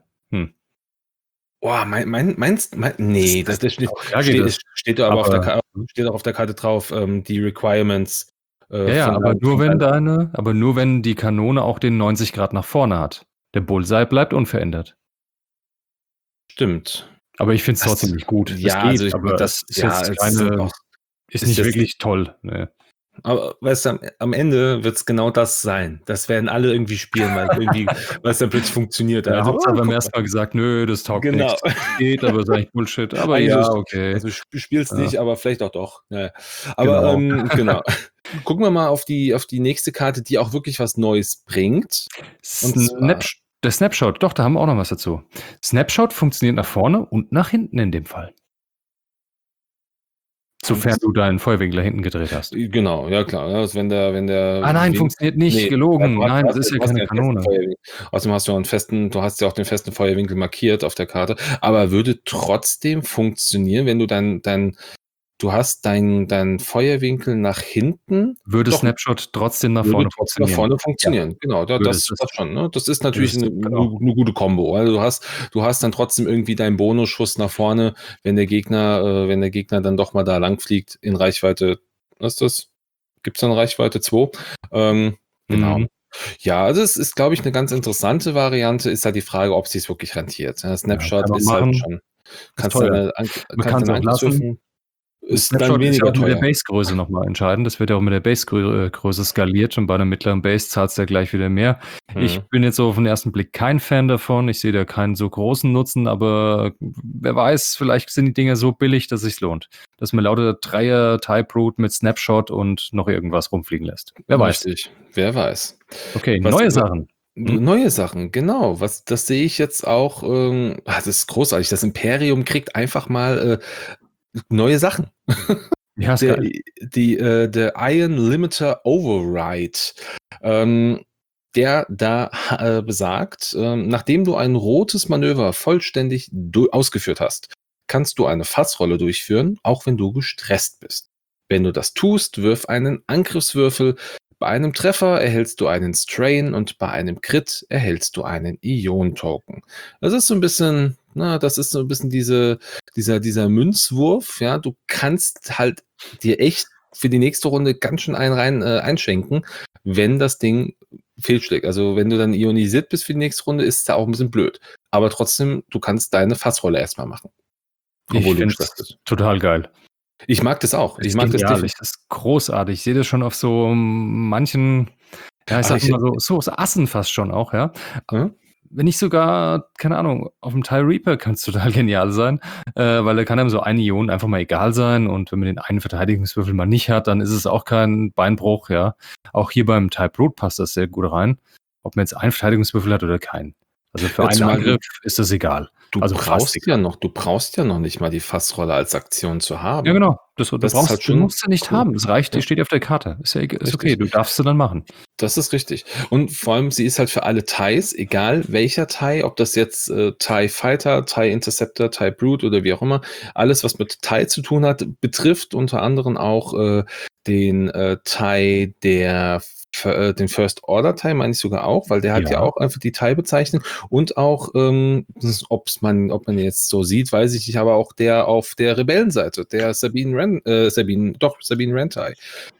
ne,
Das
das
doch, klar geht das.
steht doch aber
Aber
steht auch auf der Karte drauf, die Requirements,
Ja,
von
aber
deinem von
aber nur wenn die Kanone auch den 90 Grad nach vorne hat. Der Bullseye bleibt unverändert.
stimmt.
Aber ich finde es trotzdem
Das
nicht gut. Es
ja, also
geht,
ich
aber
das
es ist
ja,
jetzt
es sind auch
ist
ist
nicht
jetzt
wirklich toll, ne.
aber weißt du, am Ende wird's genau das sein. Das werden alle irgendwie spielen, weil's dann plötzlich funktioniert.
Ja,
Also:
Hauptsache
„Oh,
beim
guck mal."
ersten Mal gesagt: „Nö, das taugt
Genau.
nix. Es geht, aber ist eigentlich Bullshit, aber
Ah ja,
ja, okay.“
also spiel's
Ja,
nicht, aber vielleicht auch doch. Ja, ja. Aber,
genau.
genau. Gucken wir mal auf die nächste Karte, die auch wirklich was Neues bringt. Und zwar
Der Snapshot, doch, da haben wir auch noch was dazu. Snapshot funktioniert nach vorne und nach hinten in dem Fall. Sofern
funkt's
du deinen Feuerwinkel nach hinten gedreht hast.
genau, ja klar, ne? Also, wenn der
Ah nein,
Wind
funktioniert nicht,
ne, ja,
gelogen. Nein, das ist ja
du hast
keine
ja 'n festen
Kanone.
Feuerwinkel. Außerdem hast ja auch den festen Feuerwinkel markiert auf der Karte, aber würde trotzdem funktionieren, wenn du hast deinen Feuerwinkel nach hinten
Würde
doch,
Snapshot trotzdem nach
würde
vorne
trotzdem nach
funktionieren.
vorne
Ja,
funktionieren. Genau,
würde es.
das schon, ne? Das ist
Das
natürlich
ist
'ne
genau.
'ne gute Kombo. Also, du hast dann trotzdem irgendwie deinen Bonusschuss nach vorne, wenn der Gegner dann doch mal da lang fliegt in Reichweite, was ist das? Gibt's dann Reichweite 2? Genau.
Mhm.
Ja, also es ist, glaube ich, 'ne ganz interessante Variante. Ist halt die Frage, ob sich's wirklich rentiert. Ja,
Ja, kann
Snapshot
man
ist halt
machen,
schon
ist
kannst
teuer. Man
kannst
kann's
deine
auch lassen.
Angriffswürfen ist dann
Snapshot ist ja
weniger
auch mit der
teuer.
Basegröße noch mal entscheidend. Das wird ja auch mit der Größe skaliert und bei 'ner mittleren Base zahlst du ja gleich wieder mehr. Ich
Mhm.
bin jetzt so auf 'n ersten Blick kein Fan davon. Ich sehe da keinen so großen Nutzen, aber wer weiß, vielleicht sind die Dinger so billig, dass sich's lohnt. Dass man lauter Dreier Type-Root mit Snapshot und noch irgendwas rumfliegen lässt. Wer weiß.
Richtig, wer weiß.
Okay,
Was
neue
wa
Sachen. Hm?
Neue Sachen, genau. Das sehe ich jetzt auch, das ist großartig. Das Imperium kriegt einfach mal, neue Sachen.
Ja, ist
Der
geil.
der Iron Limiter Override, ähm, der da besagt, nachdem du ein rotes Manöver vollständig ausgeführt hast, kannst du eine Fassrolle durchführen, auch wenn du gestresst bist. Wenn du das tust, wirf einen Angriffswürfel. Bei einem Treffer erhältst du einen Strain und bei einem Crit erhältst du einen Ion-Token. Das ist so ein bisschen dieser Münzwurf, ja. Du kannst halt dir echt für die nächste Runde ganz schön einen einschenken, wenn das Ding fehlschlägt. Also, wenn du dann ionisiert bist für die nächste Runde, ist es da auch 'n bisschen blöd. Aber trotzdem, du kannst deine Fassrolle erst mal machen,
Ich
obwohl du
finde
gestresst
es
bist.
total geil.
Ich mag das auch. Ich
Ist
mag das
genial.
definitiv.
Ich Das ist großartig. Ich sehe das schon auf so manchen, ja, ich
Ach,
sage mal so Assen fast schon auch, ja.
mhm,
Wenn nicht sogar, keine Ahnung, auf'm TIE Reaper kann's total genial sein, weil da kann einem so eine Ion einfach mal egal sein und wenn man den einen Verteidigungswürfel mal nicht hat, dann ist es auch kein Beinbruch, ja. Auch hier beim TIE Brute passt das sehr gut rein, ob man jetzt einen Verteidigungswürfel hat oder keinen. Also, für einen
zumal
Angriff ist das egal, also fast egal.
du brauchst ja noch nicht mal die Fassrolle als Aktion zu
Ja,
haben.
genau.
Das ist halt
Du
schon
musst sie nicht
cool.
haben. Es reicht, die
Ja,
steht auf der Karte. Ist okay,
richtig.
du darfst sie dann machen.
Das ist richtig. Und vor allem, sie ist halt für alle TIEs, egal welcher TIE, ob das jetzt, TIE Fighter, TIE Interceptor, TIE Brute oder wie auch immer, alles, was mit TIE zu tun hat, betrifft unter anderem auch, den, TIE den First Order TIE meine ich sogar auch, weil der hat ja
Ja.
auch einfach die TIE-Bezeichnung und auch, ob man jetzt so sieht, weiß ich nicht, aber auch der auf der Rebellenseite, der Sabine Wren TIE.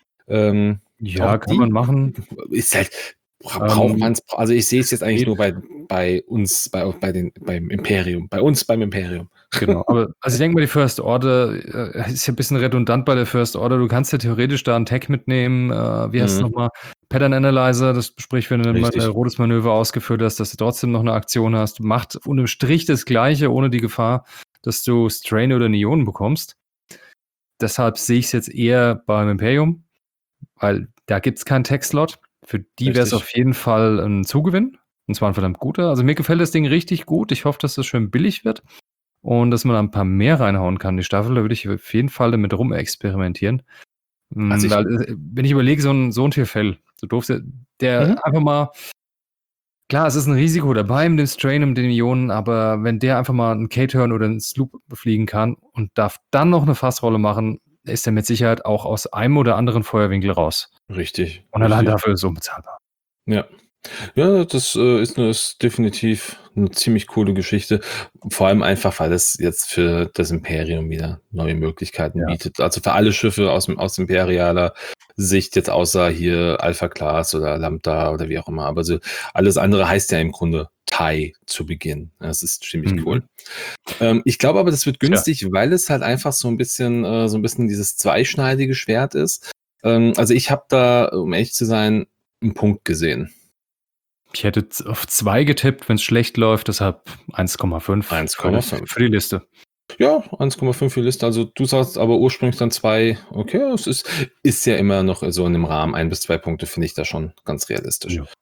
Auch
Ja, kann
die
man machen.
ist halt braucht
Ähm,
man's also, ich sehe es
Es
jetzt eigentlich
geht.
nur bei uns, beim Imperium. Bei uns beim Imperium.
Genau, aber also, ich denke mal, die First Order, ist ja 'n bisschen redundant bei der First Order. Du kannst ja theoretisch da 'n Tech mitnehmen, wie heißt es
Mhm.
noch mal? Pattern Analyzer, das sprich, wenn du 'nen
Richtig.
rotes Manöver ausgeführt hast, dass du trotzdem noch 'ne Aktion hast. Macht unterm Strich das Gleiche, ohne die Gefahr, dass du Strain oder Nionen bekommst. Deshalb sehe ich's jetzt eher beim Imperium, weil da gibt's keinen Tech-Slot. Für die wär's
Richtig.
auf jeden Fall 'n Zugewinn, und zwar 'n verdammt guter. Also, mir gefällt das Ding richtig gut. Ich hoffe, dass das schön billig wird. Und dass man da 'n paar mehr reinhauen kann in die Staffel, da würde ich auf jeden Fall damit rumexperimentieren.
Also, ich
Weil, wenn ich überlege, so 'n Tyrfell, so doof
mhm.
der einfach mal, klar, es ist 'n Risiko dabei mit dem Strain und den Ionen, aber wenn der einfach mal 'n K-Turn oder 'n Sloop befliegen kann und darf dann noch 'ne Fassrolle machen, ist er mit Sicherheit auch aus einem oder anderen Feuerwinkel raus.
Richtig,
Und allein
richtig.
dafür ist es unbezahlbar.
Ja. Ja, das, ist definitiv 'ne ziemlich coole Geschichte. Vor allem einfach, weil es jetzt für das Imperium wieder neue Möglichkeiten
Ja.
bietet. Also, für alle Schiffe aus Imperialer, Sicht, jetzt außer hier Alpha Class oder Lambda oder wie auch immer. Aber so alles andere heißt ja im Grunde TIE zu Beginn. Das ist ziemlich cool. Ich glaube aber, das wird
Tja.
günstig, weil es halt einfach so ein bisschen dieses zweischneidige Schwert ist. Also ich habe da, um ehrlich zu sein, einen Punkt gesehen.
Ich hätte auf 2 getippt, wenn es schlecht läuft, deshalb 1,5
1,5.
für die Liste.
Ja, 1,5 für die Liste. Also du sagst aber ursprünglich dann 2. Okay, es ist ja immer noch so in dem Rahmen. 1 bis 2 Punkte finde ich da schon ganz realistisch.
Ja.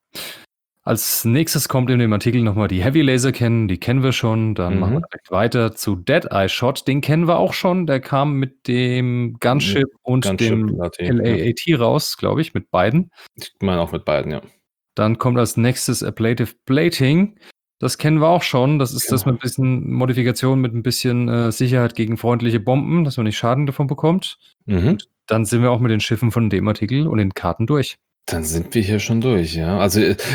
Als nächstes kommt in dem Artikel nochmal die Heavy Laser Cannon, die kennen wir schon. Dann machen wir direkt weiter zu Dead Eye Shot. Den kennen wir auch schon. Der kam mit dem Gunship und
Gunship
dem LAAT raus, glaube ich, mit beiden.
Ich meine auch mit beiden, ja.
Dann kommt als nächstes Ablative Plating. Das kennen wir auch schon. Das ist das
Genau.
mit ein bisschen Modifikation, mit ein bisschen Sicherheit gegen freundliche Bomben, dass man nicht Schaden davon bekommt. Und dann sind wir auch mit den Schiffen von dem Artikel und den Karten durch.
Dann sind wir hier schon durch, ja. Also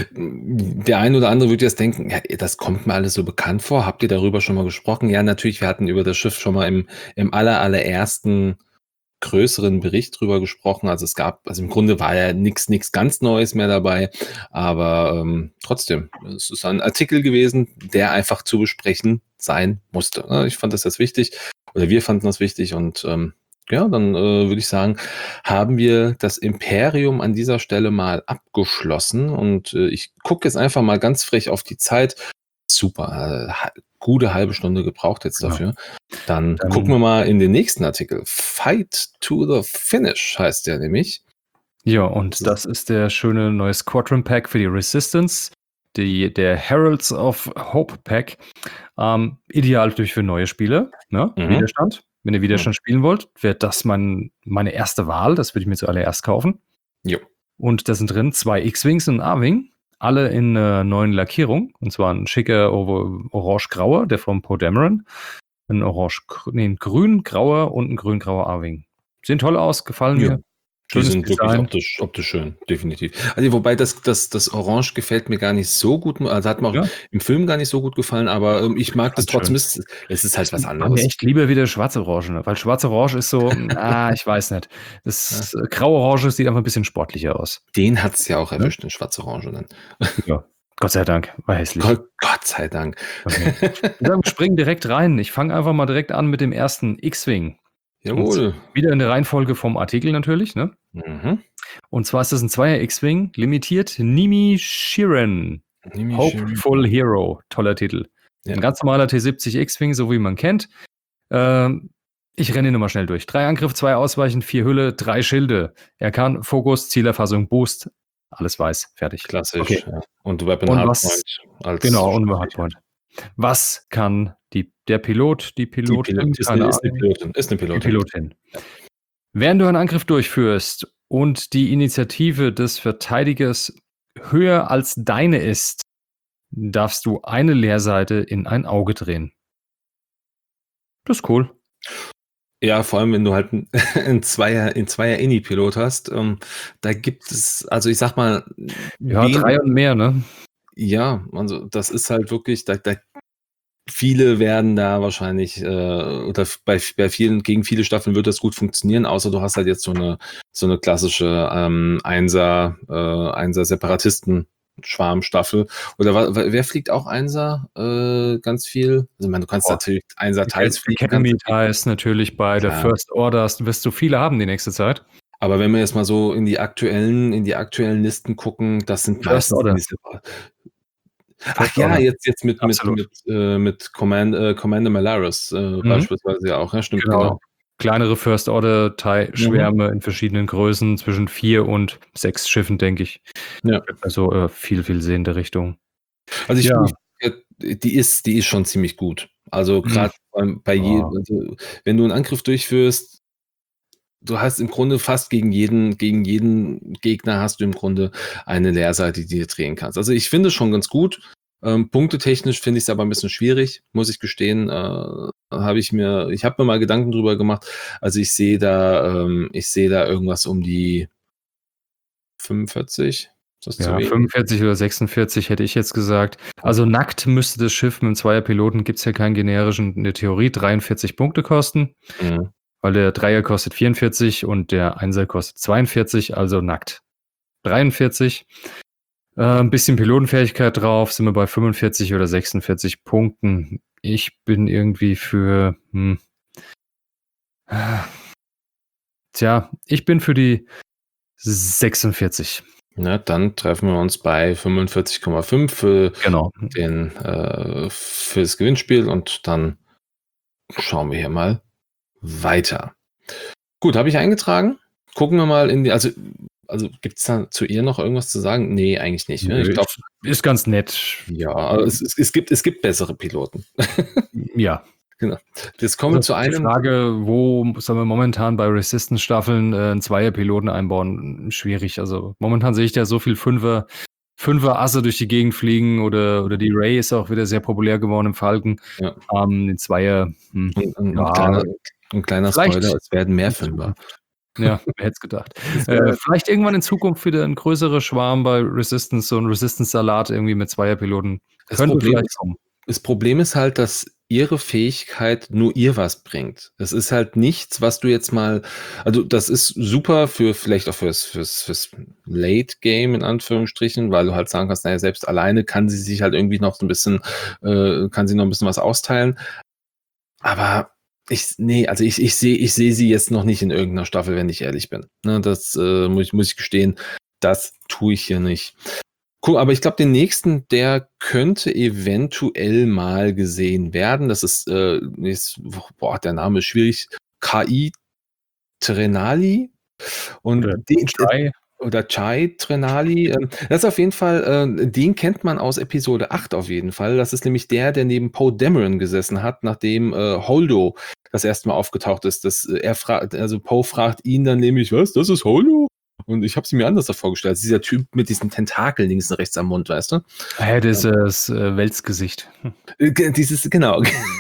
der eine oder andere würde jetzt denken, ja, das kommt mir alles so bekannt vor. Habt ihr darüber schon mal gesprochen? Ja, natürlich, wir hatten über das Schiff schon mal im allerersten größeren Bericht drüber gesprochen. Also im Grunde war ja nichts ganz Neues mehr dabei, aber trotzdem, es ist ein Artikel gewesen, der einfach zu besprechen sein musste. Ich fand das jetzt wichtig, oder wir fanden das wichtig und ja, dann würde ich sagen, haben wir das Imperium an dieser Stelle mal abgeschlossen und ich gucke jetzt einfach mal ganz frech auf die Zeit. Super, gute halbe Stunde gebraucht jetzt dafür. Dann gucken wir mal in den nächsten Artikel. Fight to the Finish heißt der nämlich.
Ja, und das ist der schöne neue Squadron Pack für die Resistance. Der Heralds of Hope Pack. Ideal natürlich für neue Spiele. Ne? Widerstand. Wenn ihr Widerstand spielen wollt, wäre das meine erste Wahl. Das würde ich mir zuallererst kaufen.
Jo.
Und da sind drin 2 X-Wings und ein A-Wing. Alle in einer neuen Lackierung. Und zwar ein schicker orange-grauer, der vom Poe Dameron. Ein grün-grauer und ein grün-grauer A-Wing. Sehen toll aus, gefallen mir.
Die sind wirklich optisch schön, definitiv. Also wobei das Orange gefällt mir gar nicht so gut. Also hat mir auch im Film gar nicht so gut gefallen, aber ich mag das trotzdem. Es ist halt was anderes.
Mir echt lieber wieder schwarz-orange, weil schwarz-orange ist so, ich weiß nicht. Das grau-orange sieht einfach ein bisschen sportlicher aus.
Den hat es ja auch erwischt, den schwarz-orange dann.
Ja, Gott sei Dank, war hässlich.
Gott sei Dank.
Okay. Wir springen direkt rein. Ich fange einfach mal direkt an mit dem ersten X-Wing.
Jawohl.
Wieder in der Reihenfolge vom Artikel natürlich, ne? Und zwar ist das ein 2er X-Wing, limitiert Nimi Shiren. Hopeful Hero. Toller Titel. Ja. Ein ganz normaler T70 X-Wing, so wie man kennt. Ich renne ihn nochmal schnell durch. 3 Angriff, 2 Ausweichen, 4 Hülle, 3 Schilde. Er kann Fokus, Zielerfassung, Boost. Alles weiß. Fertig.
Klassisch.
Okay.
Ja. Und Weapon Hardpoint.
Genau, und Hardpoint. Was kann der Pilot, die Pilotin?
Ist eine Pilotin.
Ja. Während du einen Angriff durchführst und die Initiative des Verteidigers höher als deine ist, darfst du eine Leerseite in ein Auge drehen. Das ist cool.
Ja, vor allem, wenn du halt einen Zweier Inni-Pilot hast, da gibt es, also ich sag mal...
Ja, 3 und mehr, ne?
Ja, also das ist halt wirklich, viele werden da wahrscheinlich, oder bei vielen, gegen viele Staffeln wird das gut funktionieren, außer du hast halt jetzt so eine klassische Einser Separatisten-Schwarmstaffel. Oder wer fliegt auch Einser ganz viel? Also ich meine, du kannst natürlich Einser-Teils fliegen.
Academy-Teils natürlich bei der First Order, wirst du viele haben die nächste Zeit.
Aber wenn wir jetzt mal so in die aktuellen Listen gucken, das sind meistens Ach ja, jetzt mit Commander Malaris beispielsweise ja auch, ja, stimmt, genau.
Kleinere First Order Schwärme in verschiedenen Größen, zwischen 4 und 6 Schiffen, denke ich.
Ja.
Also viel sehende Richtung.
Also ich finde, die ist schon ziemlich gut. Also gerade also, wenn du einen Angriff durchführst, du hast im Grunde fast gegen jeden Gegner hast du im Grunde eine Leerseite, die du drehen kannst. Also ich finde es schon ganz gut. Punktetechnisch finde ich es aber ein bisschen schwierig, muss ich gestehen. Ich habe mir mal Gedanken drüber gemacht. Also ich sehe da irgendwas um die 45.
Ja, 45 oder 46 hätte ich jetzt gesagt. Also nackt müsste das Schiff mit dem Zweierpiloten, gibt es ja keinen generischen, in der Theorie 43 Punkte kosten. weil der Dreier kostet 44 und der Einser kostet 42, also nackt 43. Ein bisschen Pilotenfähigkeit drauf, sind wir bei 45 oder 46 Punkten. Ich bin irgendwie für, ich bin für die 46.
Na, dann treffen wir uns bei 45,5 für
Genau.
fürs Gewinnspiel und dann schauen wir hier mal weiter. Gut, habe ich eingetragen. Gucken wir mal in die, also gibt es da zu ihr noch irgendwas zu sagen? Nee, eigentlich nicht. Ne? Ich glaube,
Ist ganz nett.
ja, aber es gibt bessere Piloten.
Ja.
Genau. Jetzt kommen wir zu
Die
einem.
Frage, wo sollen wir momentan bei Resistance-Staffeln einen Zweierpiloten einbauen? Schwierig. Also momentan sehe ich da so viel Fünfer Asse durch die Gegend fliegen oder die Ray ist auch wieder sehr populär geworden im Falken.
Ja.
Den Zweier.
Ein kleiner Spoiler, es werden mehr Fünfer.
Ja, wer hätte es gedacht. Vielleicht irgendwann in Zukunft wieder ein größerer Schwarm bei Resistance, so ein Resistance-Salat irgendwie mit Zweierpiloten.
Das Problem ist halt, dass ihre Fähigkeit nur ihr was bringt. Es ist halt nichts, was du jetzt mal, also das ist super für vielleicht auch fürs Late Game in Anführungsstrichen, weil du halt sagen kannst, naja, selbst alleine kann sie sich halt irgendwie noch so ein bisschen, kann sie noch ein bisschen was austeilen. Aber ich sehe sie jetzt noch nicht in irgendeiner Staffel, wenn ich ehrlich bin. Ne, das muss ich gestehen, das tue ich hier nicht. Cool, aber ich glaube, den nächsten, der könnte eventuell mal gesehen werden. Das ist, der Name ist schwierig. KI Trenali. Und oder Chai Trenali. Das ist auf jeden Fall, den kennt man aus Episode 8 auf jeden Fall. Das ist nämlich der neben Poe Dameron gesessen hat, nachdem Holdo das erste Mal aufgetaucht ist. Poe fragt ihn dann nämlich, was, das ist Holdo? Und ich habe sie mir anders vorgestellt. Dieser Typ mit diesen Tentakeln links und rechts am Mund, weißt du?
Ja, das ist das Welsgesicht.
Genau.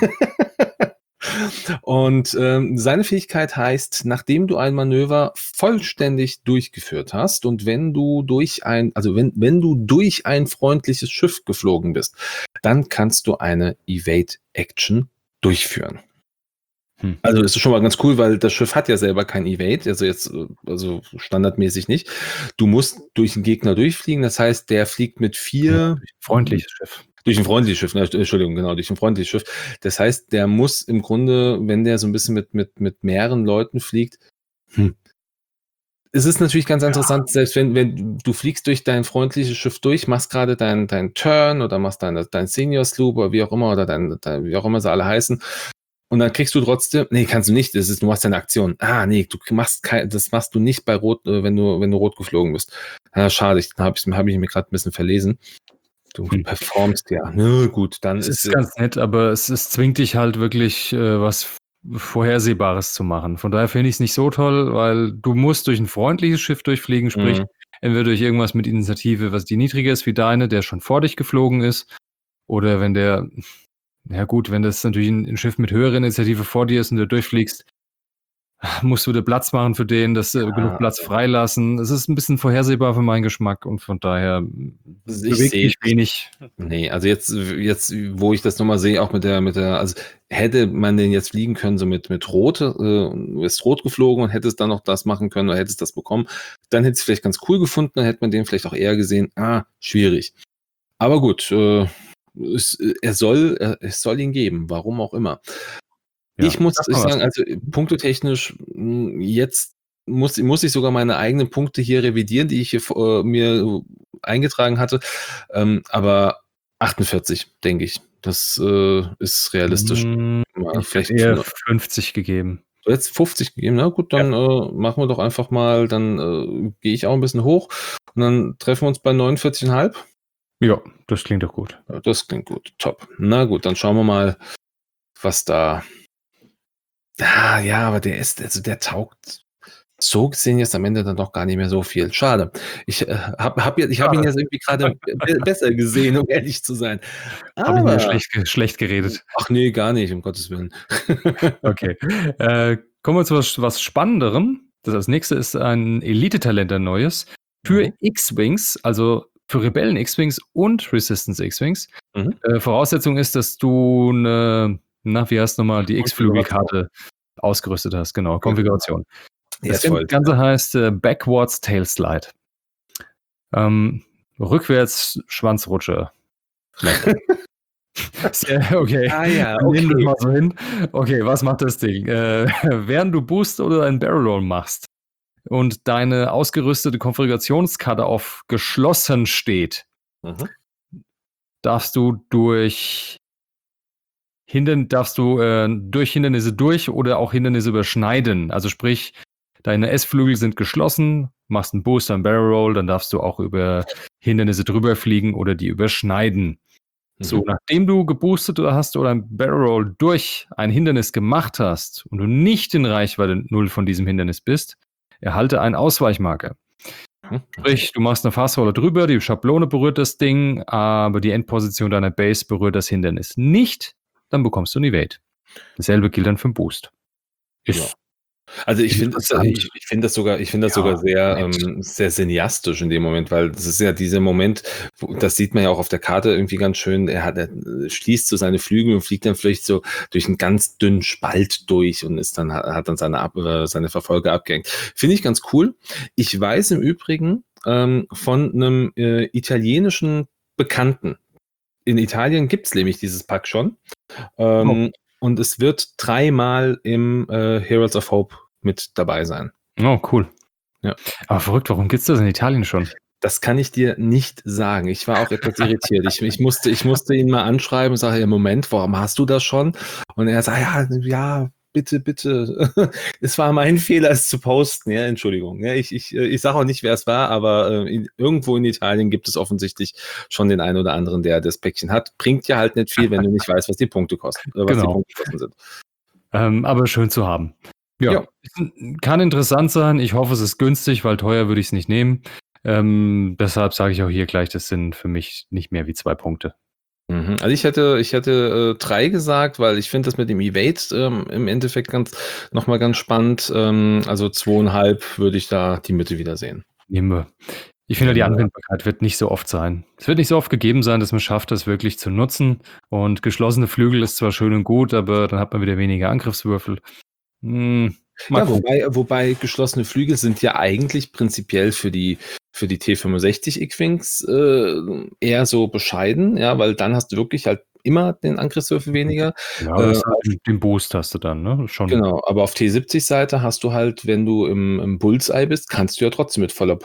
Und seine Fähigkeit heißt, nachdem du ein Manöver vollständig durchgeführt hast und wenn du durch ein freundliches Schiff geflogen bist, dann kannst du eine Evade-Action durchführen. Also das ist schon mal ganz cool, weil das Schiff hat ja selber kein Evade, also standardmäßig nicht. Du musst durch den Gegner durchfliegen, das heißt, der fliegt mit 4...
Freundliches Schiff.
Durch ein freundliches Schiff, Entschuldigung, genau, durch ein freundliches Schiff. Das heißt, der muss im Grunde, wenn der so ein bisschen mit mehreren Leuten fliegt, es ist natürlich ganz interessant, selbst wenn du fliegst durch dein freundliches Schiff durch, machst gerade dein Turn oder machst dein Senior Sloop oder wie auch immer, oder wie auch immer sie alle heißen. Und dann kriegst du trotzdem, nee, kannst du nicht, du machst deine Aktion. Nee, das machst du nicht bei Rot, wenn du rot geflogen bist. Schade, hab ich mir gerade ein bisschen verlesen. Du performst ja. Na gut, dann
ist es ganz nett, aber es zwingt dich halt wirklich was Vorhersehbares zu machen. Von daher finde ich es nicht so toll, weil du musst durch ein freundliches Schiff durchfliegen, sprich entweder durch irgendwas mit Initiative, was die niedriger ist wie deine, der schon vor dich geflogen ist, oder wenn der, ja gut, wenn das natürlich ein Schiff mit höherer Initiative vor dir ist und du durchfliegst, musst du dir Platz machen für den, genug Platz freilassen. Es ist ein bisschen vorhersehbar für meinen Geschmack und von daher bewegt mich wenig.
Nee, also jetzt, wo ich das nochmal sehe, auch mit der, also hätte man den jetzt fliegen können, so mit Rot, ist rot geflogen und hätte es dann noch das machen können oder hätte es das bekommen, dann hätte es vielleicht ganz cool gefunden, dann hätte man den vielleicht auch eher gesehen, schwierig. Aber gut, es soll ihn geben, warum auch immer. Ja, ich muss sagen, also punktetechnisch, jetzt muss ich sogar meine eigenen Punkte hier revidieren, die ich hier mir eingetragen hatte. Aber 48, denke ich. Das ist realistisch.
Vielleicht eher 50 gegeben.
Du hättest 50 gegeben, na gut, dann machen wir doch einfach mal, dann gehe ich auch ein bisschen hoch und dann treffen wir uns bei 49,5.
Ja, das klingt doch gut.
Das klingt gut, top. Na gut, dann schauen wir mal, was da... Ja, aber der taugt so gesehen jetzt am Ende dann doch gar nicht mehr so viel. Schade. Ich hab ihn jetzt irgendwie gerade besser gesehen, um ehrlich zu sein.
Habe ich mir schlecht geredet?
Ach nee, gar nicht, um Gottes Willen.
Okay. Kommen wir zu was Spannenderem. Das als nächstes ist ein Elite-Talent, ein neues. Für X-Wings, also für Rebellen X-Wings und Resistance X-Wings. Voraussetzung ist, dass du wie heißt nochmal, die X-Flügelkarte ausgerüstet hast, genau, Konfiguration. Das
voll.
Ganze heißt Backwards Tail Slide. Rückwärts Schwanzrutsche. Okay,
ja,
wir nehmen das
okay.
mal so hin. Okay, was macht das Ding? Während du Boost oder einen Barrel Roll machst und deine ausgerüstete Konfigurationskarte auf geschlossen steht, darfst du durch Hindernisse durch oder auch Hindernisse überschneiden. Also sprich, deine S-Flügel sind geschlossen, machst einen Boost, einen Barrel Roll, dann darfst du auch über Hindernisse drüber fliegen oder die überschneiden. So, nachdem du geboostet hast oder ein Barrel Roll durch ein Hindernis gemacht hast und du nicht in Reichweite 0 von diesem Hindernis bist, erhalte einen Ausweichmarker. Sprich, du machst eine Fast-Roller drüber, die Schablone berührt das Ding, aber die Endposition deiner Base berührt das Hindernis nicht, dann bekommst du ein Evade. Dasselbe gilt dann für den Boost.
Also ich finde das sogar sehr, sehr cineastisch in dem Moment, weil das ist ja dieser Moment, das sieht man ja auch auf der Karte irgendwie ganz schön, er schließt so seine Flügel und fliegt dann vielleicht so durch einen ganz dünnen Spalt durch und hat dann seine Verfolger abgehängt. Finde ich ganz cool. Ich weiß im Übrigen von einem italienischen Bekannten. In Italien gibt es nämlich dieses Pack schon. Und es wird 3-mal im Heroes of Hope mit dabei sein.
Oh, cool.
Ja.
Aber verrückt, warum gibt es das in Italien schon?
Das kann ich dir nicht sagen. Ich war auch etwas irritiert. Ich musste ihn mal anschreiben und sage, Moment, warum hast du das schon? Und er sagt, ja, bitte. Es war mein Fehler, es zu posten. Ja, Entschuldigung. Ja, ich sage auch nicht, wer es war, aber irgendwo in Italien gibt es offensichtlich schon den einen oder anderen, der das Päckchen hat. Bringt ja halt nicht viel, wenn du nicht weißt, was die Punkte kosten. Was die Punkte kosten sind.
Aber schön zu haben. Ja, kann interessant sein. Ich hoffe, es ist günstig, weil teuer würde ich es nicht nehmen. Deshalb sage ich auch hier gleich, das sind für mich nicht mehr wie 2 Punkte.
Also ich hätte 3 gesagt, weil ich finde das mit dem Evade im Endeffekt nochmal ganz spannend. Also 2,5 würde ich da die Mitte wieder sehen.
Nehmen wir. Ich finde, die Anwendbarkeit wird nicht so oft sein. Es wird nicht so oft gegeben sein, dass man schafft, das wirklich zu nutzen. Und geschlossene Flügel ist zwar schön und gut, aber dann hat man wieder weniger Angriffswürfel.
Wobei geschlossene Flügel sind ja eigentlich prinzipiell für die T65 X-Wings eher so bescheiden, ja, weil dann hast du wirklich halt immer den Angriffswürfel weniger.
Ja, den Boost hast du dann, ne? Schon.
Genau, aber auf T70-Seite hast du halt, wenn du im Bullseye bist, kannst du ja trotzdem mit vollen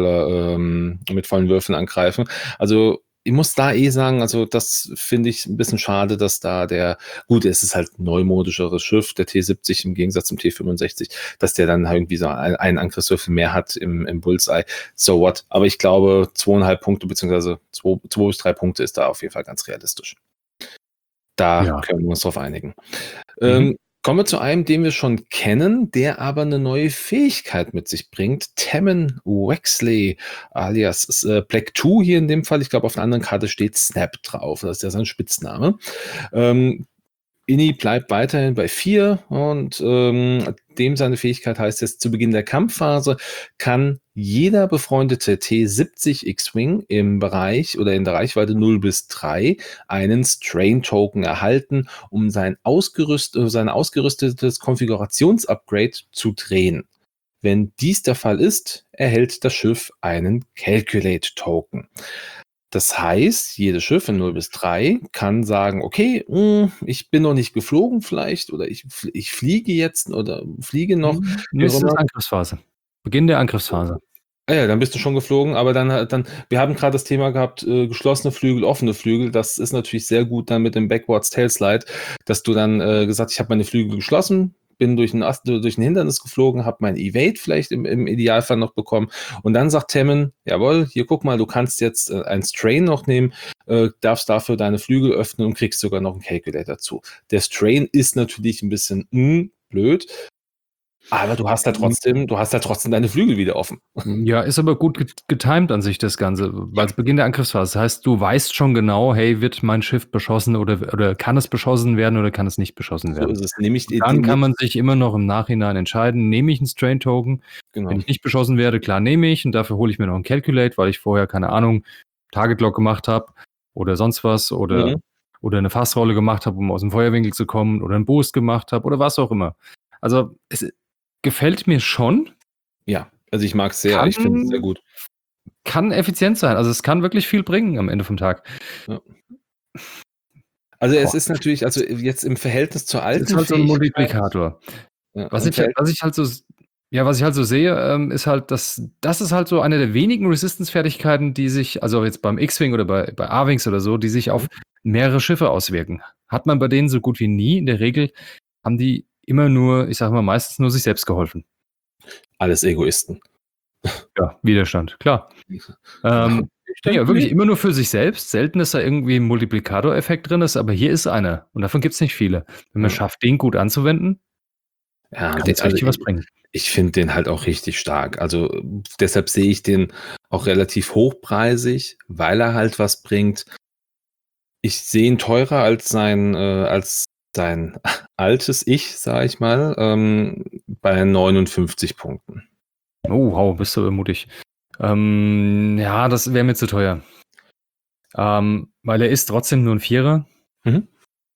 Würfeln angreifen. Also ich muss da sagen, also das finde ich ein bisschen schade, dass da es ist halt ein neumodischeres Schiff, der T70 im Gegensatz zum T65, dass der dann irgendwie so einen Angriffswürfel mehr hat im Bullseye. So what? Aber ich glaube, 2,5 Punkte beziehungsweise 2 bis 3 Punkte ist da auf jeden Fall ganz realistisch. Da können wir uns drauf einigen. Kommen wir zu einem, den wir schon kennen, der aber eine neue Fähigkeit mit sich bringt. Temmin Wexley, alias Black 2 hier in dem Fall. Ich glaube, auf einer anderen Karte steht Snap drauf. Das ist ja sein Spitzname. Inni bleibt weiterhin bei 4 und dem seine Fähigkeit heißt es, zu Beginn der Kampfphase kann jeder befreundete T70 X-Wing im Bereich oder in der Reichweite 0 bis 3 einen Strain-Token erhalten, um sein ausgerüstetes Konfigurationsupgrade zu drehen. Wenn dies der Fall ist, erhält das Schiff einen Calculate-Token. Das heißt, jedes Schiff in 0 bis 3 kann sagen, okay, ich bin noch nicht geflogen vielleicht oder ich fliege jetzt oder fliege noch.
Das ist Angriffsphase. Beginn der Angriffsphase.
Ja, dann bist du schon geflogen, aber dann wir haben gerade das Thema gehabt, geschlossene Flügel, offene Flügel. Das ist natürlich sehr gut dann mit dem Backwards Tail Slide, dass du dann gesagt, ich habe meine Flügel geschlossen, bin durch ein Hindernis geflogen, habe mein Evade vielleicht im Idealfall noch bekommen und dann sagt Temmin, jawohl, hier guck mal, du kannst jetzt ein Strain noch nehmen, darfst dafür deine Flügel öffnen und kriegst sogar noch einen Calculator dazu. Der Strain ist natürlich ein bisschen blöd, aber du hast da trotzdem deine Flügel wieder offen.
Ja, ist aber gut getimed an sich das Ganze, weil es Beginn der Angriffsphase. Das heißt, du weißt schon genau, hey, wird mein Schiff beschossen oder kann es beschossen werden oder kann es nicht beschossen werden.
So ist es.
Dann kann man sich immer noch im Nachhinein entscheiden, nehme ich einen Strain-Token? Genau. Wenn ich nicht beschossen werde, klar nehme ich und dafür hole ich mir noch einen Calculate, weil ich vorher, keine Ahnung, Target Lock gemacht habe oder sonst was oder eine Fassrolle gemacht habe, um aus dem Feuerwinkel zu kommen oder einen Boost gemacht habe oder was auch immer. Also, es gefällt mir schon.
Ja, also ich mag es sehr. Ich finde es sehr gut.
Kann effizient sein. Also, es kann wirklich viel bringen am Ende vom Tag.
Ja. Also, es
Boah.
ist natürlich also jetzt im Verhältnis zur
Es ist
alten
halt so 'n
Fähigkeit
Multiplikator.
ja,
Was
im
ich
Verhältnis
halt so was ich halt so sehe, ist halt, dass das ist halt so eine der wenigen Resistance-Fertigkeiten, die sich also jetzt beim X-Wing oder bei A-Wings oder so, die sich auf mehrere Schiffe auswirken. Hat man bei denen so gut wie nie. In der Regel haben die immer nur, ich sage mal, meistens nur sich selbst geholfen.
alles Egoisten.
Ja, Widerstand, klar.
Ich
Ne,
denke
wirklich
nicht.
immer nur für sich selbst. Selten, dass da irgendwie 'n Multiplikatoreffekt drin ist, aber hier ist einer und davon gibt's nicht viele. Wenn man
Ja.
schafft, den gut anzuwenden,
Ja,
kann das richtig was bringen.
ich finde den halt auch richtig stark. Also, deshalb sehe ich den auch relativ hochpreisig, weil er halt was bringt. Ich sehe ihn teurer als sein altes Ich, sage ich mal, bei 59 Punkten.
Oh, wow, bist du mutig. Ja, das wäre mir zu teuer. Weil er ist trotzdem nur 'n Vierer.
Mhm.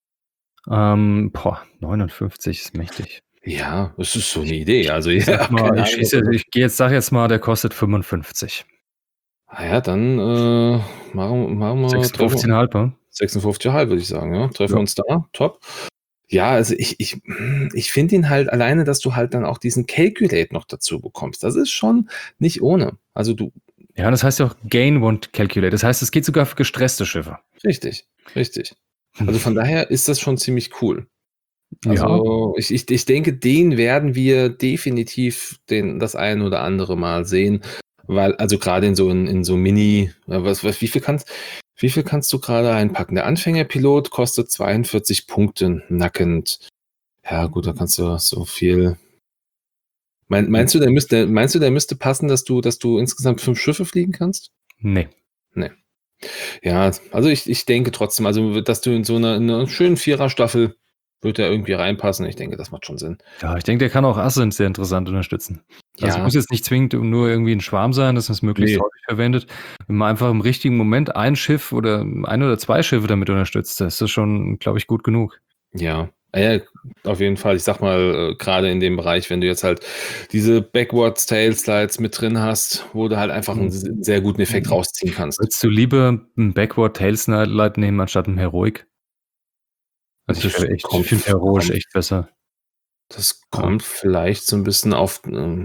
59 ist mächtig.
Ja, das ist so 'ne Idee. Also,
Ich sage
ja,
mal,
keine Ahnung, was
ich sage jetzt mal, der kostet 55.
ja, dann, machen wir treffen wir
56,5, ne?
56,5 würde ich sagen, ja. Treffen wir
Ja.
uns da, top. Ja, also ich finde ihn halt alleine, dass du halt dann auch diesen Calculate noch dazu bekommst. Das ist schon nicht ohne. Also, du
Ja, das heißt ja auch Gain Won't Calculate. Das heißt, es geht sogar für gestresste Schiffe.
richtig, richtig. Also, von daher ist das schon ziemlich cool.
Ja,
Also, ich denke, den werden wir definitiv das ein oder andere Mal sehen, weil also grade in so Mini wie viel kannst du grade einpacken? Der Anfängerpilot kostet 42 Punkte nackend. Ja gut, da kannst du so viel meinst du, der müsste passen, dass du insgesamt 5 Schiffe fliegen kannst?
ne.
Ne. Ja, also ich denke trotzdem, also, dass du in so 'ner schönen Viererstaffel wird der irgendwie reinpassen. Ich denke, das macht schon Sinn.
Ja, ich denke, der kann auch Ascent sehr interessant unterstützen. Also,
Ja,
muss jetzt nicht zwingend nur irgendwie 'n Schwarm sein, dass man's möglichst
ne,
häufig verwendet. Wenn man einfach im richtigen Moment ein Schiff oder 1 oder 2 Schiffe damit unterstützt, dann ist das schon, glaube ich, gut genug.
ja. Ja, auf jeden Fall. Ich sage mal, grade in dem Bereich, wenn du jetzt halt diese Backwards Tail Slides mit drin hast, wo du halt einfach 'n sehr guten Effekt rausziehen kannst.
Würdest du lieber 'n Backward Tail Slide nehmen anstatt 'n Heroic? Also,
Das
ich finde Heroisch
kommt
echt besser.
Das
Ja.
kommt vielleicht so 'n bisschen auf,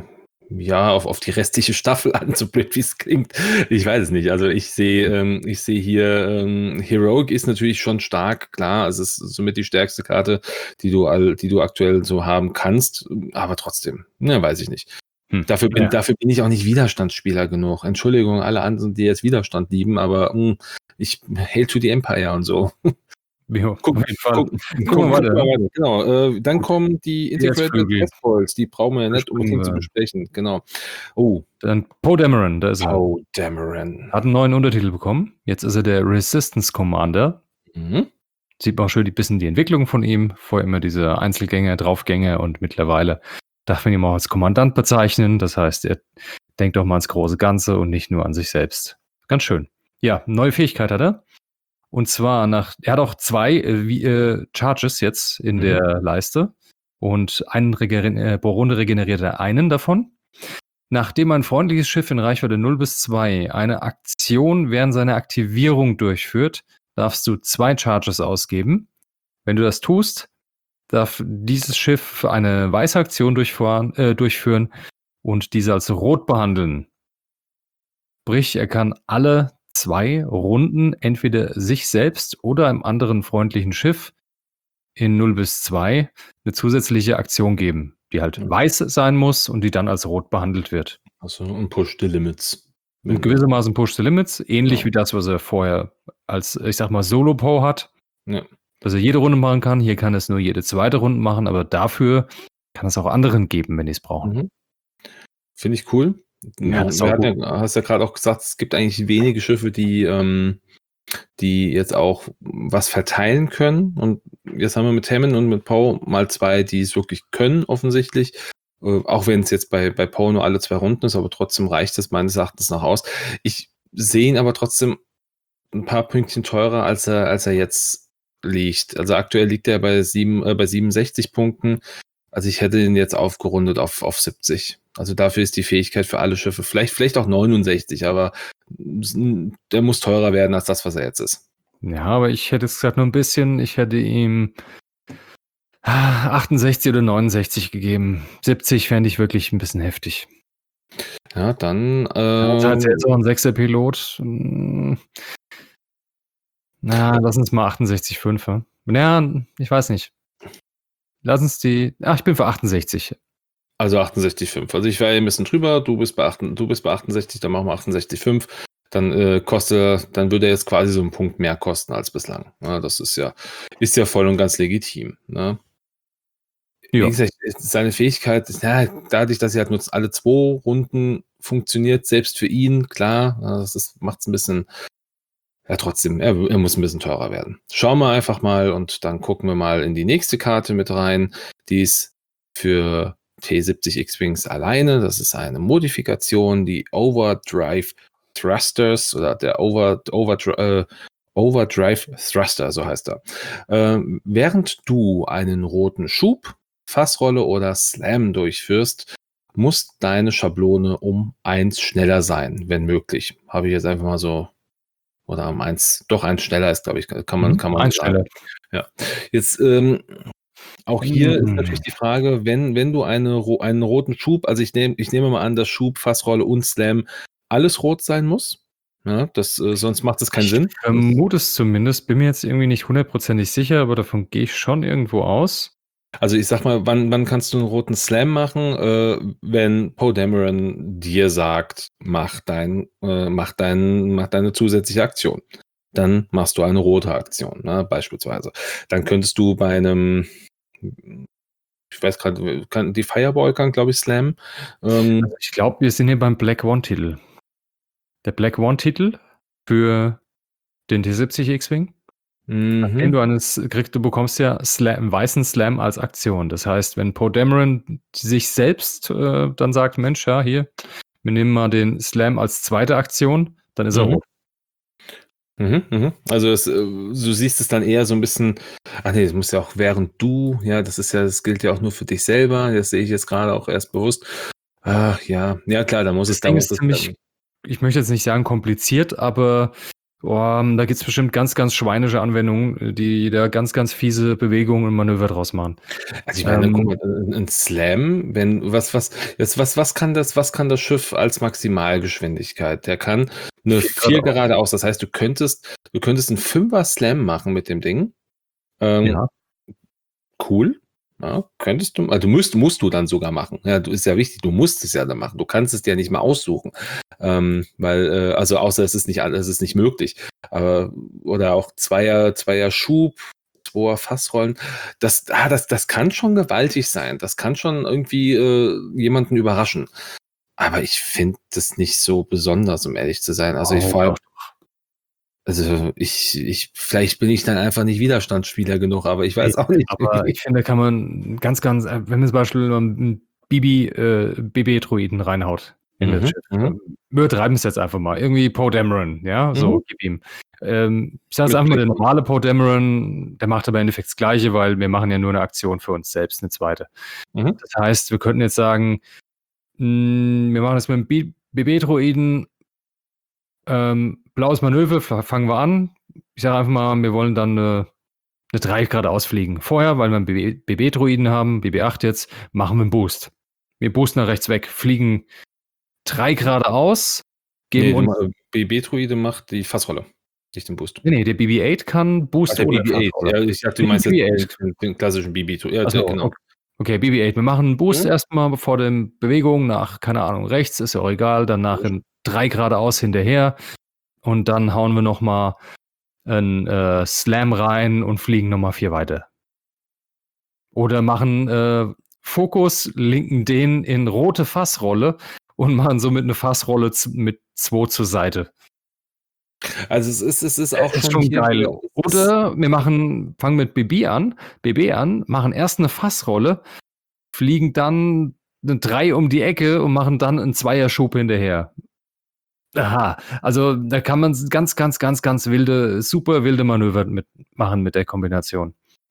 ja, auf die restliche Staffel an, so blöd wie's klingt. Ich weiß es nicht. Also, ich sehe hier, Heroic ist natürlich schon stark, klar. Es ist somit die stärkste Karte, die du aktuell so haben kannst, aber trotzdem, ne, weiß ich nicht.
Ja.
Dafür bin ich auch nicht Widerstandsspieler genug. Entschuldigung, alle anderen, die jetzt Widerstand lieben, aber, ich Hail to the Empire und so.
Jo, auf jeden Fall.
Gucken
Gucken wir
gucken wir
weiter.
weiter. Genau, dann
Gut.
kommen die Integrated
PS-Flügel.
S-Foils, die brauchen wir ja nicht
Überspringen
unbedingt zu
wir.
besprechen, genau. Oh,
Dann Poe Dameron, da ist er.
Poe Dameron.
Hat 'n neuen Untertitel bekommen. Jetzt ist er der Resistance Commander.
Mhm.
Sieht man auch schön die Entwicklung von ihm. Vorher immer diese Einzelgänger, Draufgänger und mittlerweile darf man ihn auch als Kommandant bezeichnen. Das heißt, er denkt auch mal ans große Ganze und nicht nur an sich selbst. Ganz schön. Ja, neue Fähigkeit hat er. Und zwar er hat auch 2 Charges jetzt in
Mhm.
der Leiste und pro Runde regeneriert er einen davon. Nachdem ein freundliches Schiff in Reichweite 0 bis 2 eine Aktion während seiner Aktivierung durchführt, darfst du 2 Charges ausgeben. Wenn du das tust, darf dieses Schiff eine weiße Aktion durchführen und diese als rot behandeln. Sprich, er kann alle 2 Runden entweder sich selbst oder einem anderen freundlichen Schiff in 0 bis 2 'ne zusätzliche Aktion geben, die halt
Ja.
weiß sein muss und die dann als rot behandelt wird.
Also, und Push the Limits.
Und
Wenn
gewissermaßen Push the Limits, ähnlich
genau.
wie das, was er vorher als, ich sage mal, Solo-Poe hat,
Ja.
dass er jede Runde machen kann. Hier kann er's nur jede zweite Runde machen, aber dafür kann es auch anderen geben, wenn die's brauchen.
Mhm. Finde ich cool.
Ja, das ist
Wir hatten
saugut.
ja hast ja grad auch gesagt, es gibt eigentlich wenige Schiffe, die jetzt auch was verteilen können. Und jetzt haben wir mit Hammond und mit Poe mal 2, die es wirklich können, offensichtlich. Auch wenn es jetzt bei Poe nur alle 2 Runden ist, aber trotzdem reicht es meines Erachtens noch aus. Ich sehe ihn aber trotzdem ein paar Pünktchen teurer, als er jetzt liegt. Also aktuell liegt er bei 67 Punkten. Also ich hätte ihn jetzt aufgerundet auf 70. Also dafür ist die Fähigkeit für alle Schiffe vielleicht auch 69, aber der muss teurer werden als das, was er jetzt ist.
Ja, aber ich hätte es gesagt, nur ein bisschen. Ich hätte ihm 68 oder 69 gegeben. 70 fände ich wirklich ein bisschen heftig.
Ja, dann.
Also hat er jetzt auch einen 6er-Pilot. Lass uns mal 68,5. Ja, ich weiß nicht. Lass uns ich bin für 68.
Also 68,5. Also ich war ja ein bisschen drüber, du bist bei 68, dann machen wir 68,5. Dann dann würde er jetzt quasi so einen Punkt mehr kosten als bislang. Ja, das ist ja voll und ganz legitim. Ne? Wie
Ja.
gesagt, seine Fähigkeit, dadurch, dass sie halt nur alle 2 Runden funktioniert, selbst für ihn, klar, das macht es ein bisschen, ja trotzdem, er muss ein bisschen teurer werden. Schauen wir einfach mal und dann gucken wir mal in die nächste Karte mit rein. Die ist für T70 X-Wings alleine. Das ist eine Modifikation, die Overdrive Thrusters oder der Overdrive Thruster, so heißt er. Während du einen roten Schub, Fassrolle oder Slam durchführst, muss deine Schablone um 1 schneller sein, wenn möglich. Habe ich jetzt einfach mal so, oder um 1 schneller ist, glaube ich, kann man so
1
sagen.
schneller.
Ja. Jetzt auch hier ist natürlich die Frage, wenn du einen roten Schub, also ich nehme mal an, dass Schub, Fassrolle und Slam alles rot sein muss. Ja, sonst macht es keinen Sinn.
Ich vermute es zumindest, bin mir jetzt irgendwie nicht hundertprozentig sicher, aber davon gehe ich schon irgendwo aus.
Also ich sag mal, wann kannst du einen roten Slam machen? Wenn Poe Dameron dir sagt, mach deine zusätzliche Aktion. Dann machst du eine rote Aktion, ne, beispielsweise. Dann könntest du bei einem, ich weiß gerade, die Fireball kann, glaube ich, Slam.
Also ich glaube, wir sind hier beim Black One-Titel. Der Black One-Titel für den T70 X-Wing. Nachdem du bekommst ja einen weißen Slam als Aktion. Das heißt, wenn Poe Dameron sich selbst dann sagt, Mensch, ja, hier, wir nehmen mal den Slam als zweite Aktion, dann ist er rot.
Also du siehst es dann eher so ein bisschen, das muss ja auch während das gilt ja auch nur für dich selber, das sehe ich jetzt gerade auch erst bewusst. Ach ja, klar, da muss
Das
es
Ding ist ziemlich, ich möchte jetzt nicht sagen kompliziert, aber da gibt es bestimmt ganz, ganz schweinische Anwendungen, die da ganz, ganz fiese Bewegungen und Manöver draus machen.
Also ich meine, guck mal, ein Slam, was kann das Schiff als Maximalgeschwindigkeit? Der kann eine 4 geradeaus, das heißt, du könntest einen 5er Slam machen mit dem Ding.
Ja.
Cool. Ja, könntest du, also musst du dann sogar machen. Ja, ist ja wichtig, du musst es ja dann machen. Du kannst es dir nicht mal aussuchen. Weil, also außer es ist nicht möglich. Oder auch Zweier Schub, 2er Fassrollen. Das kann schon gewaltig sein. Das kann schon irgendwie jemanden überraschen. Aber ich finde das nicht so besonders, um ehrlich zu sein. Also vielleicht bin ich dann einfach nicht Widerstandsspieler genug, aber ich weiß auch nicht.
Aber ich finde, da kann man ganz, ganz, wenn man zum Beispiel einen BB-Droiden reinhaut in das Schiff. Wir übertreiben es jetzt einfach mal. Irgendwie Poe Dameron, ja, so, gib ihm. Ich sage einfach mal, der normale Poe Dameron, der macht aber im Endeffekt das Gleiche, weil wir machen ja nur eine Aktion für uns selbst, eine zweite. Das heißt, wir könnten jetzt sagen, wir machen das mit dem BB-Droiden, blaues Manöver, fangen wir an. Ich sage einfach mal, wir wollen dann eine 3 geradeaus fliegen. Vorher, weil wir einen BB-Droiden haben, BB-8 jetzt, machen wir einen Boost. Wir boosten nach rechts weg, fliegen 3 geradeaus, geben uns.
BB-Droide macht die Fassrolle, nicht den Boost.
Nee, der BB-8 kann Boost
ohne Fassrolle. Ja, ich dachte, du meinst den klassischen BB-Droide. Ja, genau.
Okay, BB-8. Wir machen einen Boost erstmal vor der Bewegung nach, keine Ahnung, rechts, ist ja auch egal, danach in 3 geradeaus hinterher und dann hauen wir nochmal einen Slam rein und fliegen nochmal 4 weiter. Oder machen Fokus, linken den in rote Fassrolle und machen somit eine Fassrolle mit 2 zur Seite.
Also es ist auch
schon geil. Oder wir fangen mit BB an, machen erst eine Fassrolle, fliegen dann eine 3 um die Ecke und machen dann einen Zweierschub hinterher. Aha, also da kann man ganz, ganz, ganz, ganz wilde, super wilde Manöver mitmachen mit der Kombination.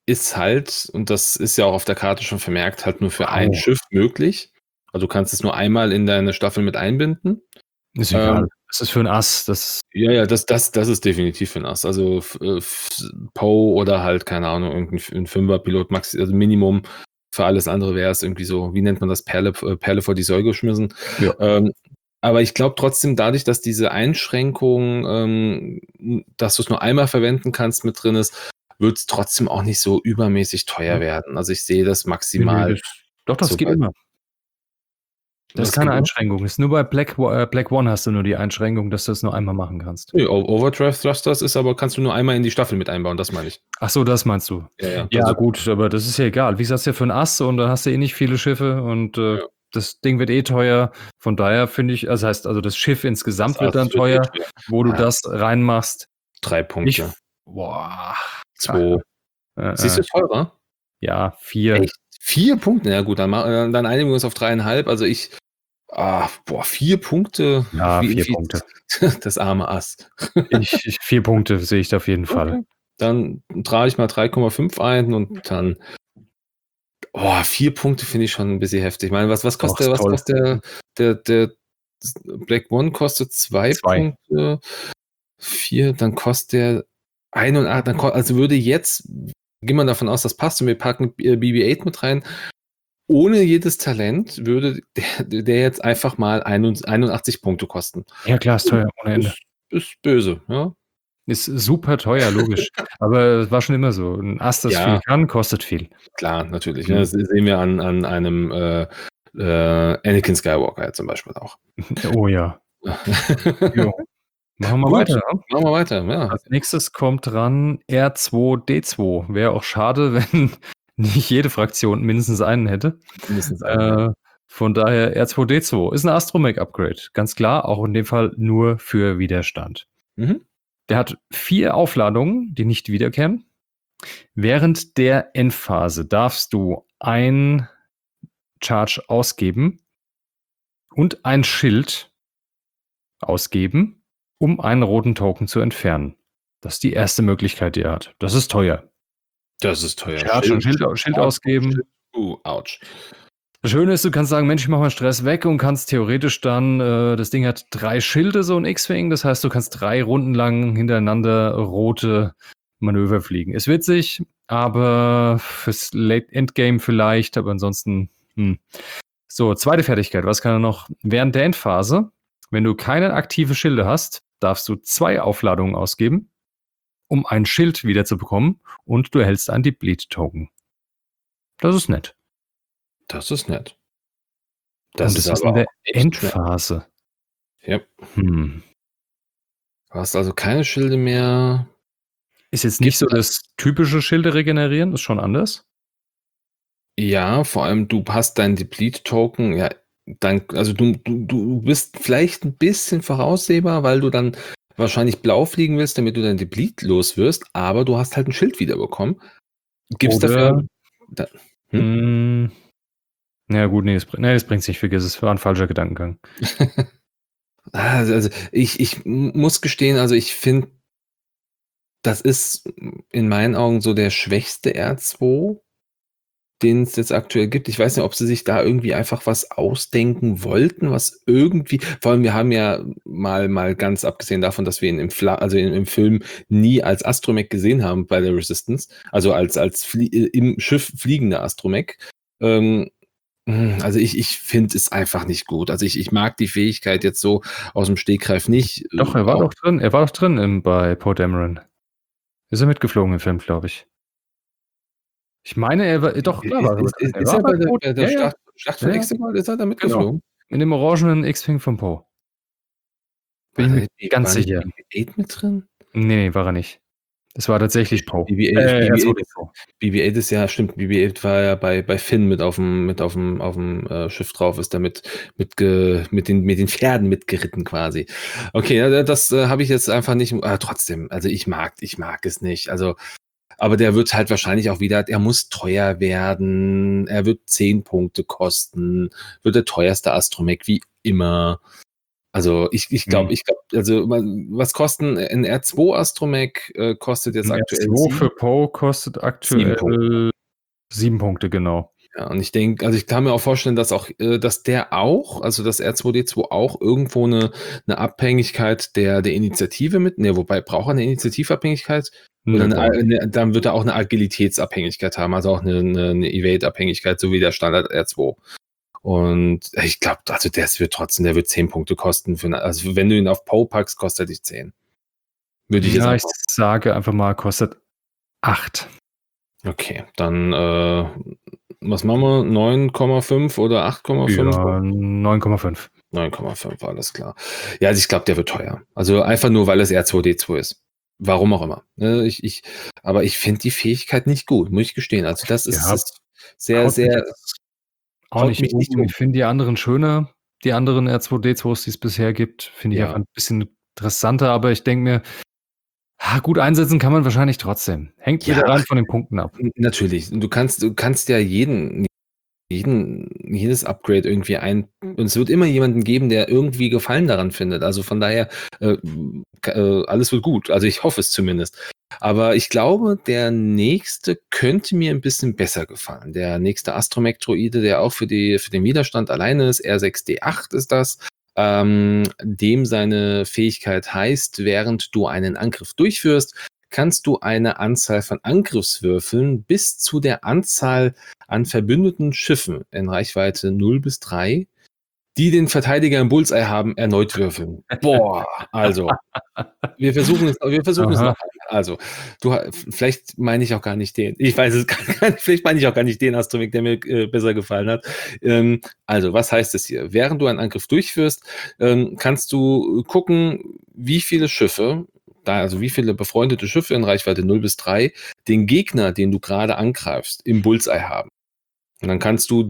ist halt, und das ist ja auch auf der Karte schon vermerkt, halt nur für ein
Wow.
Schiff möglich. Also du kannst es nur einmal in deine Staffel mit einbinden.
Ist
Ähm,
egal. Das ist für 'n Ass. Das
ja, das ist definitiv 'n Ass. Also Poe oder halt, keine Ahnung, irgend 'n Fünfer-Pilot also Minimum. Für alles andere wäre es irgendwie so, wie nennt man das? Perle vor die Säue geschmissen.
Ja.
Aber ich glaube trotzdem, dadurch, dass diese Einschränkung, dass du's nur einmal verwenden kannst, mit drin ist, wird's trotzdem auch nicht so übermäßig teuer
Mhm.
werden. Also, ich sehe das
Ne, ne,
maximal
das
so
geht
bei
immer. Das ist
was
keine
geht immer?
Einschränkung. Ist nur bei Black One hast du nur die Einschränkung, dass du das nur einmal machen kannst.
Ne, Overdrive Thrusters ist aber kannst du nur einmal in die Staffel mit einbauen, das meine ich.
Ach so, das meinst du.
Ja, ja,
Ja
also
gut, aber das ist ja egal. Wie gesagt, ist ja für 'n Ass und da hast du eh nicht viele Schiffe und,
ja,
das Ding wird eh teuer. Von daher finde ich das Schiff
das
insgesamt wird
Ass
dann
wird eh
teuer,
teuer.
wo du
Ah,
das reinmachst.
3
Ich
Punkte,
boah,
2. Siehst du, teurer?
ja, 4.
Echt? 4 Punkte? Na ja gut, dann einigen wir uns auf 3,5. Also, 4 Punkte,
Ja,
wie
4
wie
Punkte.
das arme Ass.
4 Punkte sehe ich da auf jeden Fall.
Okay. Dann trage ich mal 3,5 ein und dann 4 Punkte finde ich schon 'n bisschen heftig. Ich meine, was
Doch,
kostet
ist
der
toll.
der Black One kostet 2
2.
Punkte, 4, dann kostet der 81, also würde jetzt, gehen wir davon aus, das passt und wir packen BB-8 mit rein. Ohne jedes Talent würde der jetzt einfach mal 81 Punkte kosten.
Ja klar, ist teuer ohne Ende.
Ist böse, ja?
Ist super teuer, logisch. Aber war schon immer so. 'N Ass, das viel
Ja,
kann, kostet viel.
klar, natürlich, ne?
Mhm.
Das sehen wir an einem, Anakin Skywalker ja zum Beispiel auch.
Oh ja. Jo. Machen wir
Gut,
weiter, ne?
machen wir weiter, ja.
Als Nächstes kommt dran R2D2. Wäre auch schade, wenn nicht jede Fraktion mindestens einen hätte.
Mindestens einen, ja.
Äh, von daher R2D2 ist 'n Astromech-Upgrade. Ganz klar, auch in dem Fall nur für Widerstand.
Mhm.
Der hat 4 Aufladungen, die nicht wiederkehren. Während der Endphase darfst du ein Charge ausgeben und ein Schild ausgeben, um einen roten Token zu entfernen. Das ist die erste Möglichkeit, die er hat. Das ist teuer.
Das ist teuer.
Charge und Schild ausgeben.
Autsch.
Das Schöne ist, du kannst sagen: „Mensch, ich mache mal Stress weg“ und kannst theoretisch dann das Ding hat 3 Schilde, so 'n X-Wing. Das heißt, du kannst 3 Runden lang hintereinander rote Manöver fliegen. Ist witzig, aber fürs Late Endgame vielleicht, aber ansonsten, So, zweite Fertigkeit. Was kann er noch? Während der Endphase, wenn du keine aktive Schilde hast, darfst du 2 Aufladungen ausgeben, um ein Schild wiederzubekommen und du erhältst ein Deplete-Token. Das ist nett.
Das ist nett. Das
Und
ist
es ist
aber
in der
auch echt schnell.
Endphase.
Ja.
Hm.
Du hast also keine Schilde mehr.
Ist jetzt nicht
Gibt
so das typische Schilde regenerieren, ist schon anders.
Ja, vor allem du hast deinen Deplete-Token, ja, also du bist vielleicht 'n bisschen voraussehbar, weil du dann wahrscheinlich blau fliegen willst, damit du dein Deplete los wirst, aber du hast halt 'n Schild wiederbekommen. Gibt's dafür
Oder,
da hm?
hm, na gut, ne, das bringt's nicht, vergiss es, war 'n falscher Gedankengang.
Also, ich muss gestehen, also, ich finde, das ist in meinen Augen so der schwächste R2, den es jetzt aktuell gibt. Ich weiß nicht, ob sie sich da irgendwie einfach was ausdenken wollten, was irgendwie, vor allem wir haben ja mal ganz abgesehen davon, dass wir ihn im Film nie als Astromech gesehen haben bei der Resistance, also als im Schiff fliegender Astromech. Ähm, also ich finde es einfach nicht gut. Also ich mag die Fähigkeit jetzt so aus dem Stegreif nicht,
Doch,
auch
er war doch drin bei Poe Dameron. Ist er mitgeflogen im Film, glaube ich. Ich meine, er war doch, klar war er
ist
drin.
ist
Er
ist
war
er
bei
bei der
Poe,
bei der
ja, ja,
Schlacht von
ja, ja,
Exegol, ist er da
genau.
mitgeflogen?
In dem orangenen X-Wing von Poe. Bin
War
ich
da
mir
nicht
ganz
war nicht
sicher.
BB-8 mit drin?
Ne, war er nicht. Das war tatsächlich Poe.
BB-8 ist
R2D2.
BB-8 ist ja, stimmt, BB-8 war ja bei Finn mit auf'm Schiff drauf, ist da mit den Pferden mitgeritten quasi. Okay, ja, das, habe ich jetzt einfach nicht, trotzdem, also ich mag es nicht. Also, aber der wird halt wahrscheinlich auch wieder, er muss teuer werden, er wird 10 Punkte kosten, wird der teuerste Astromech wie immer. Also, ich
Hm.
glaube also, was kosten ein R2 Astromech kostet jetzt
'N
aktuell
R2 für Poe kostet
7 Punkte.
aktuell 7 Punkte, genau.
Ja, und ich denke also, ich kann mir auch vorstellen, dass auch dass der auch also, das R2D2 auch irgendwo 'ne Abhängigkeit der Initiative wobei braucht er 'ne Initiativabhängigkeit? Oder
Nö, braucht er nicht.
dann wird er auch 'ne Agilitätsabhängigkeit haben, also auch 'ne Evade-Abhängigkeit, so wie der Standard R2. Und ich glaube, also, der wird 10 Punkte kosten also, wenn du ihn auf Poe packst, kostet er dich 10. Würde ich jetzt
Ja, ich
einfach
sage einfach mal, kostet 8.
okay, dann, was machen wir? 9,5 oder 8,5?
Ja, 9,5.
9,5, alles klar. Ja, also ich glaube, der wird teuer. Also einfach nur, weil es R2D2 ist. Warum auch immer. Ne, aber ich finde die Fähigkeit nicht gut, muss ich gestehen. Also das
Ja,
ist sehr,
haut mich
sehr
jetzt auch
haut
nicht
mich nicht
um.
um.
Ich finde die anderen schöner. Die anderen R2D2s, die es bisher gibt, finde ich einfach
Ja.
'n bisschen interessanter, aber ich denke mir, gut einsetzen kann man wahrscheinlich trotzdem. Hängt
Ja,
wieder rein von den Punkten ab.
natürlich. Du kannst ja jedes Upgrade irgendwie und es wird immer jemanden geben, der irgendwie Gefallen daran findet. Also von daher, alles wird gut. Also ich hoffe es zumindest. Aber ich glaube, der nächste könnte mir ein bisschen besser gefallen. Der nächste Astromech-Droide, der auch für den Widerstand alleine ist, R6D8 ist das, dem seine Fähigkeit heißt, während du einen Angriff durchführst, kannst du eine Anzahl von Angriffswürfeln bis zu der Anzahl an verbündeten Schiffen in Reichweite 0 bis 3, die den Verteidiger im Bullseye haben, erneut würfeln. Boah, also, wir versuchen es
Aha.
noch einmal. Also, vielleicht meine ich auch gar nicht den. Ich weiß es gar nicht. Vielleicht meine ich auch gar nicht den Astromech, der mir besser gefallen hat. Also, was heißt es hier? Während du einen Angriff durchführst, kannst du gucken, wie viele Schiffe, also wie viele befreundete Schiffe in Reichweite 0 bis 3 den Gegner, den du gerade angreifst, im Bullseye haben. Und dann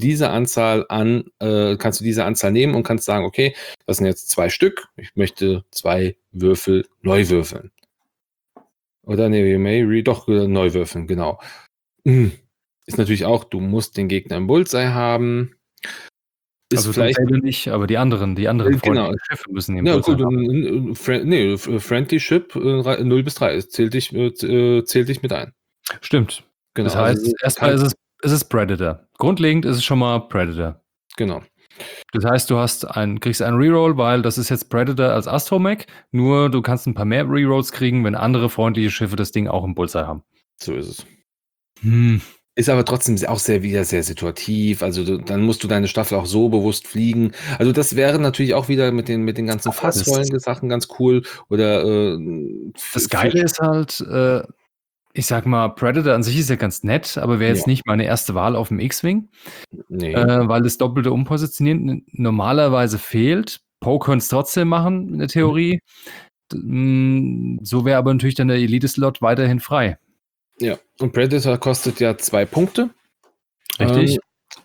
kannst du diese Anzahl nehmen und kannst sagen, okay, das sind jetzt 2 Stück. Ich möchte 2 Würfel neu würfeln. Oder ne, neu würfeln, genau. Ist natürlich auch, du musst den Gegner im Bullseye haben. Ist
Also du
vielleicht
selber nicht, aber die anderen
genau.
freundlichen Schiffe müssen den
Ja
Bullseye
gut,
haben.
Friendly Ship, 0 bis 3, es zählt dich mit ein.
Stimmt.
Genau,
Das
also
heißt,
du
erst mal
kannst
ist es Predator. Grundlegend ist es schon mal Predator.
genau.
Das heißt, kriegst einen Reroll, weil das ist jetzt Predator als Astromech, nur du kannst 'n paar mehr Rerolls kriegen, wenn andere freundliche Schiffe das Ding auch im Bullseye haben.
So ist es.
Hm.
Ist aber trotzdem auch sehr situativ. Also, dann musst du deine Staffel auch so bewusst fliegen. Also, das wäre natürlich auch wieder mit den ganzen
Aber
Fassrollen-Sachen ganz cool oder,
das
für
Geile ist halt, ich sage mal, Predator an sich ist ja ganz nett, aber wäre
ja,
jetzt nicht meine erste Wahl auf'm X-Wing,
ne,
weil das doppelte Umpositionieren normalerweise fehlt. Poe könnt's trotzdem machen in der
mhm,
Theorie. So wäre aber natürlich dann der Elite-Slot weiterhin frei.
ja. Und Predator kostet ja 2 Punkte.
Richtig?
Ähm,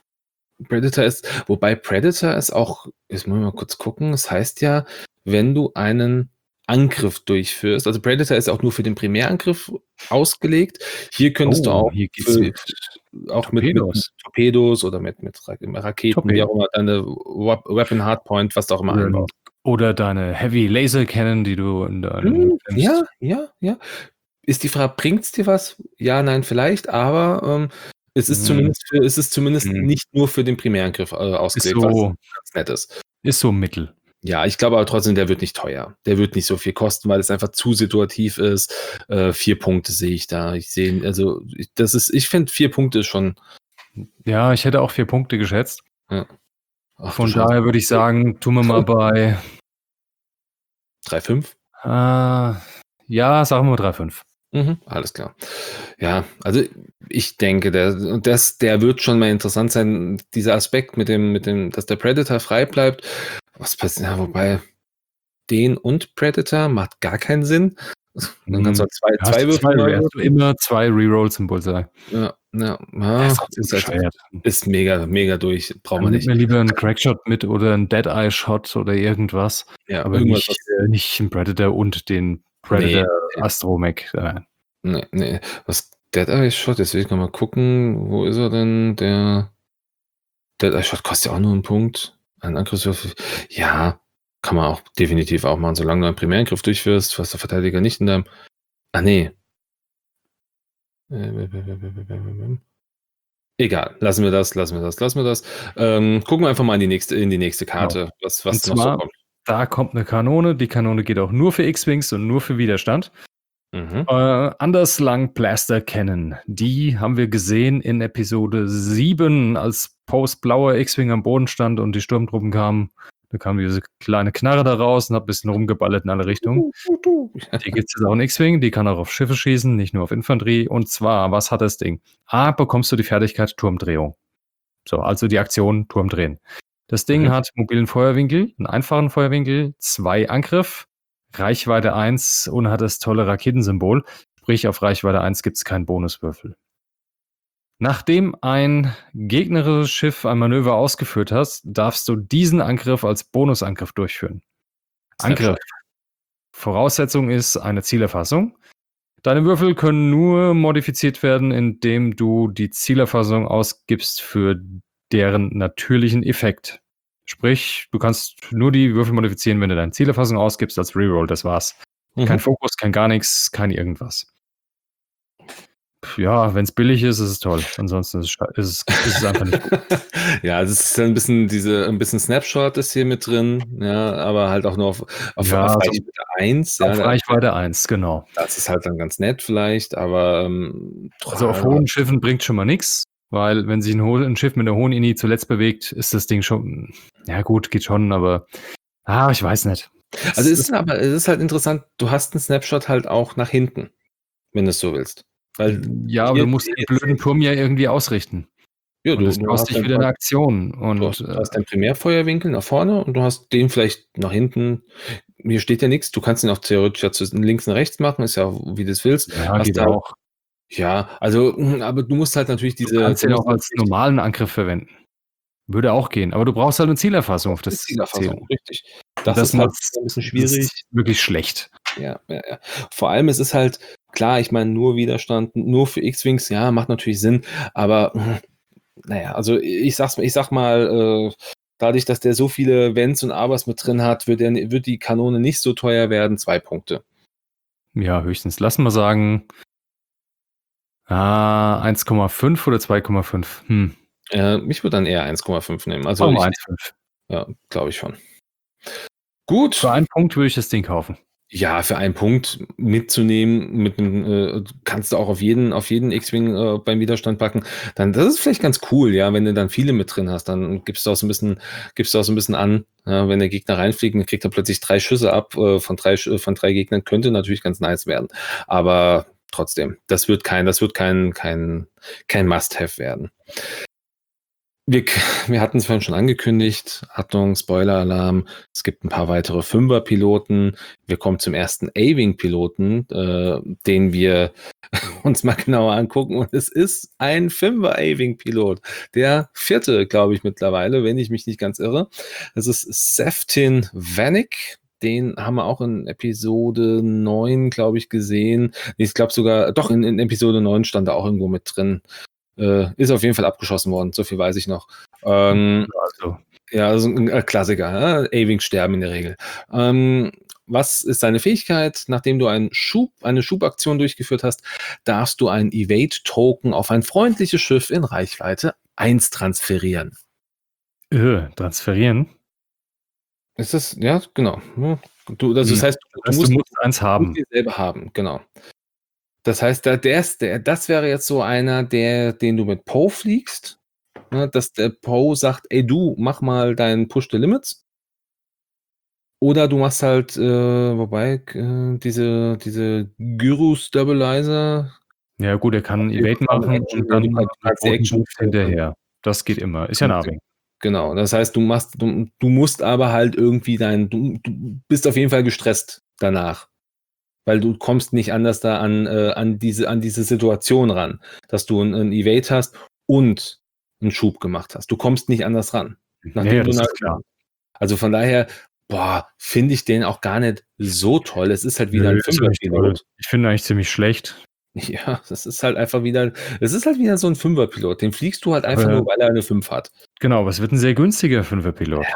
Predator ist auch jetzt muss ich mal kurz gucken, es heißt ja, wenn du einen Angriff durchführst, also Predator ist auch nur für den Primärangriff ausgelegt. Hier könntest du
Oh,
auch
hier geht's mit
mit
Torpedos.
Torpedos oder mit Raketen, wie
Torpedo.
auch immer, deine Weapon Hardpoint, was du auch immer
Oder
einbaust.
oder deine Heavy Laser Cannon, die du in deinen
Ja,
mitnimmst.
ja, ja. Ist die Frage, bringt's dir was? Ja, nein, vielleicht, aber,
Hm,
es ist zumindest
hm.
nicht nur für den Primärangriff,
Ist
ausgelegt, was
so
ganz nett ist.
ist so mittel.
Ja, ich glaube aber trotzdem, der wird nicht teuer. Der wird nicht so viel kosten, weil es einfach zu situativ ist. 4 Punkte sehe ich da. Ich finde 4 Punkte ist schon
Ja, ich hätte auch 4 Punkte geschätzt.
ja. Ach du
Von
Scheiße.
daher würde ich sagen, tun wir mal bei,
3,5?
äh, ja, sagen wir 3,5.
Alles klar. Ja, also ich denke, der wird schon mal interessant sein, dieser Aspekt dass der Predator frei bleibt. Was passiert, ja, wobei den und Predator macht gar keinen Sinn. Dann kannst du halt zwei Würfel neu
Hast du
würfeln.
immer 2 Rerolls im Bullseye.
Ja, ja,
Ja, ist
ja,
trotzdem bescheuert.
ist mega, mega durch, braucht
Dann
man
nimm
nicht.
mir lieber 'n Crackshot mit oder 'n Deadeye-Shot oder irgendwas,
Ja,
aber
irgendwas, was
nicht 'n Predator und den
ne,
Predator Astromech.
ne. Was Deadeye Shot, jetzt will ich noch mal gucken, wo ist er denn? Der Deadeye Shot kostet ja auch nur 'n Punkt. Ein Angriffswürfel. Ja. Kann man auch definitiv auch machen, solange du einen Primärangriff durchführst, was der Verteidiger nicht in deinem. Ah, nee. Egal, lassen wir das. Gucken wir einfach mal in die nächste Karte,
Genau.
was
Und
noch so
zwar,
kommt.
da kommt eine Kanone. Die Kanone geht auch nur für X-Wings und nur für Widerstand.
Mhm.
Underslung Blaster Cannon. Die haben wir gesehen in Episode 7, als Poes blauer X-Wing am Boden stand und die Sturmtruppen kamen. Da kam diese kleine Knarre da raus und hat ein bisschen rumgeballert in alle Richtungen. Die gibt es jetzt auch in X-Wing, die kann auch auf Schiffe schießen, nicht nur auf Infanterie. Und zwar, was hat das Ding? A, bekommst du die Fertigkeit Turmdrehung. So, also die Aktion Turmdrehen. Das Ding hat mobilen Feuerwinkel, einen einfachen Feuerwinkel, 2 Angriff, Reichweite 1 und hat das tolle Raketensymbol. Sprich, auf Reichweite 1 gibt es keinen Bonuswürfel. Nachdem ein gegnerisches Schiff ein Manöver ausgeführt hast, darfst du diesen Angriff als Bonusangriff durchführen. Angriff. Voraussetzung ist eine Zielerfassung. Deine Würfel können nur modifiziert werden, indem du die Zielerfassung ausgibst für deren natürlichen Effekt. Sprich, du kannst nur die Würfel modifizieren, wenn du deine Zielerfassung ausgibst als Reroll, das war's. Kein Fokus, kein gar nichts, kein irgendwas. Ja, wenn es billig ist, ist es toll. Ansonsten ist es einfach nicht gut.
Ja, es ist ein bisschen Snapshot ist hier mit drin, ja, aber halt auch nur auf Reichweite 1.
Auf Reichweite 1, genau.
Das ist halt dann ganz nett vielleicht, aber
also auf hohen Schiffen bringt schon mal nichts, weil wenn sich ein Schiff mit einer hohen Ini zuletzt bewegt, ist das Ding schon, ja gut, geht schon, aber ich weiß nicht.
Also es ist halt interessant, du hast einen Snapshot halt auch nach hinten, wenn du es so willst. Weil
ja, aber du musst den blöden Turm ja irgendwie ausrichten.
Ja,
und das kostet dich wieder eine Aktion. Und
du hast deinen Primärfeuerwinkel nach vorne und du hast den vielleicht nach hinten. Hier steht ja nichts. Du kannst ihn auch theoretisch ja zu links und rechts machen, ist ja wie du es willst.
Ja, geht auch.
Ja, also, aber du musst halt natürlich
Du kannst ihn auch als normalen Angriff verwenden. Würde auch gehen, aber du brauchst halt eine Zielerfassung auf das Ziel.
Richtig.
Das ist halt ein bisschen schwierig. Das ist wirklich schlecht.
Ja. Vor allem, es ist halt, klar, ich meine, nur Widerstand, nur für X-Wings, ja, macht natürlich Sinn, aber naja, also ich sag mal, dadurch, dass der so viele Wenns und Abers mit drin hat, wird die Kanone nicht so teuer werden, 2 Punkte.
Ja, höchstens. Lass mal sagen 1,5 oder 2,5.
Ich würde dann eher 1,5 nehmen. Also
1,5.
Ja, glaube ich schon. Gut.
Für 1 Punkt würde ich das Ding kaufen.
Ja, für 1 Punkt mitzunehmen, kannst du auch auf jeden X-Wing beim Widerstand packen. Dann, das ist vielleicht ganz cool, ja, wenn du dann viele mit drin hast, dann gibst du auch so ein bisschen an, ja, wenn der Gegner reinfliegt, dann kriegt er plötzlich 3 Schüsse ab von 3 Gegnern, könnte natürlich ganz nice werden. Aber trotzdem, das wird kein Must-Have werden. Wir hatten es vorhin schon angekündigt. Achtung, Spoiler-Alarm. Es gibt ein paar weitere 5er-Piloten. Wir kommen zum ersten A-Wing-Piloten, den wir uns mal genauer angucken. Und es ist ein 5er A-Wing-Pilot. Der 4., glaube ich, mittlerweile, wenn ich mich nicht ganz irre. Das ist Seftin Vanek. Den haben wir auch in Episode 9, glaube ich, gesehen. Ich glaube sogar, doch, in Episode 9 stand er auch irgendwo mit drin. Ist auf jeden Fall abgeschossen worden, so viel weiß ich noch. Ja, also ein Klassiker. Ja? A-Wings sterben in der Regel. Was ist seine Fähigkeit? Nachdem du eine Schubaktion durchgeführt hast, darfst du einen Evade-Token auf ein freundliches Schiff in Reichweite 1 transferieren.
Transferieren?
Ist das, ja, genau. Das heißt,
du musst eins haben.
Du musst dieselbe haben, genau. Das heißt, das wäre jetzt so einer, den du mit Poe fliegst, ne, dass der Poe sagt, ey du, mach mal deinen Push the Limits. Oder du machst halt, diese Gyro Stabilizer.
Ja gut, er kann Evade machen und dann
packst die Action
hinterher. Das geht immer. Ist ja ein A-Wing.
Genau, das heißt, du musst aber halt irgendwie du bist auf jeden Fall gestresst danach. Weil du kommst nicht anders da an diese Situation ran, dass du einen Evade hast und einen Schub gemacht hast. Du kommst nicht anders ran.
Ja, das ist klar.
Also von daher, finde ich den auch gar nicht so toll. Es ist halt wieder ein 5er-Pilot.
Ich finde eigentlich ziemlich schlecht.
Ja, das ist halt wieder so ein 5er-Pilot. Den fliegst du halt einfach nur, weil er eine 5 hat.
Genau, aber es wird ein sehr günstiger 5er-Pilot.
Ja,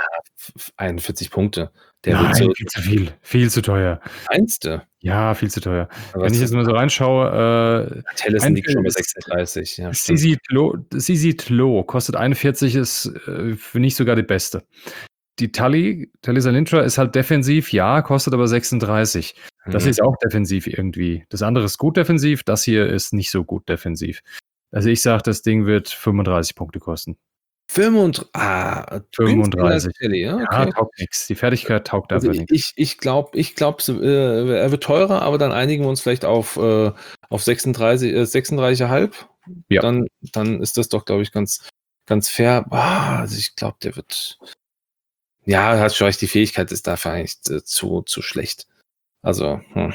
41 Punkte. Der wird
Nein, viel zu viel. Viel zu teuer.
Meinst du?
Ja, viel zu teuer.
Aber
Wenn ich
was
jetzt mal so reinschaue,
Tellison liegt schon bei 36, ja, stimmt.
CZ Tlo kostet 41, ist für nicht sogar die beste. Die Tali Salintra ist halt defensiv, ja, kostet aber 36. Das hier ist auch defensiv irgendwie. Das andere ist gut defensiv, das hier ist nicht so gut defensiv. Also ich sage, das Ding wird 35 Punkte kosten.
35.
Ja,
Okay.
taugt nichts. Die Fertigkeit taugt
Also
einfach nichts.
ich glaube, er wird teurer, aber dann einigen wir uns vielleicht auf 36, 36,5.
Ja.
Dann ist das doch, glaube ich, ganz, ganz fair. Also ich glaube, der wird. Ja, hast schon recht, die Fähigkeit ist dafür eigentlich zu schlecht. Also,
Ja,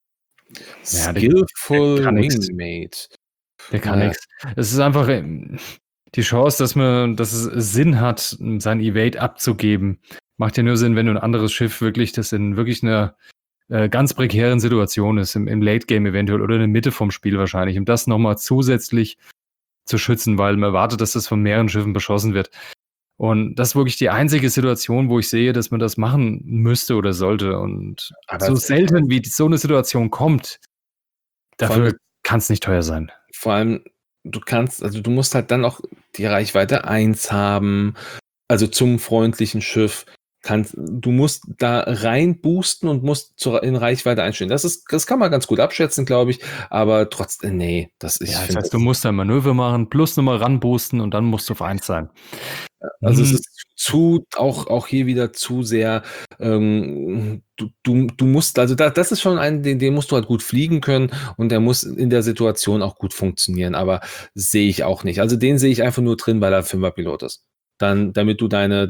Skillful
der kann nix.
Wingmate.
Der kann nichts. Es ist einfach die Chance, dass es Sinn hat, sein Evade abzugeben, macht ja nur Sinn, wenn du ein anderes Schiff wirklich, das in wirklich einer ganz prekären Situation ist, im Late Game eventuell oder in der Mitte vom Spiel wahrscheinlich, um das nochmal zusätzlich zu schützen, weil man erwartet, dass das von mehreren Schiffen beschossen wird. Und das ist wirklich die einzige Situation, wo ich sehe, dass man das machen müsste oder sollte. Und
Aber
so selten wie so eine Situation kommt, dafür kann es nicht teuer sein.
Vor allem, du musst halt dann auch die Reichweite 1 haben, also zum freundlichen Schiff. Du musst da rein boosten und musst in Reichweite einstellen. Das kann man ganz gut abschätzen, glaube ich, aber trotzdem, nee.
Das heißt, du musst ein Manöver machen, plus nochmal ranboosten und dann musst du auf 1 sein.
Also es ist auch hier wieder zu sehr, du musst, also das ist schon den musst du halt gut fliegen können und der muss in der Situation auch gut funktionieren, aber sehe ich auch nicht. Also den sehe ich einfach nur drin, weil er 5er-Pilot ist. Dann, damit du deine,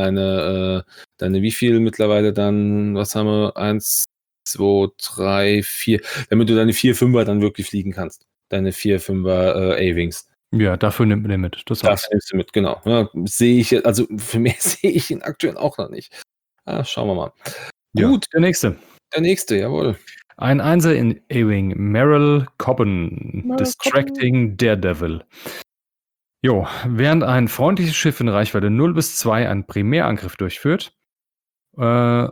wie viel mittlerweile dann, was haben wir, 1, 2, 3, 4, damit du deine 4 5er dann wirklich fliegen kannst. Deine 4 5er A-Wings.
Ja, dafür nimmt man den mit.
Dafür nimmst du mit, genau. Ja, sehe ich, also für mich sehe ich ihn aktuell auch noch nicht. Schauen wir mal. Gut.
Der nächste.
Der nächste, jawohl.
Ein Einser in A-Wing, Meryl Cobben, Distracting Daredevil. Jo, während ein freundliches Schiff in Reichweite 0 bis 2 einen Primärangriff durchführt und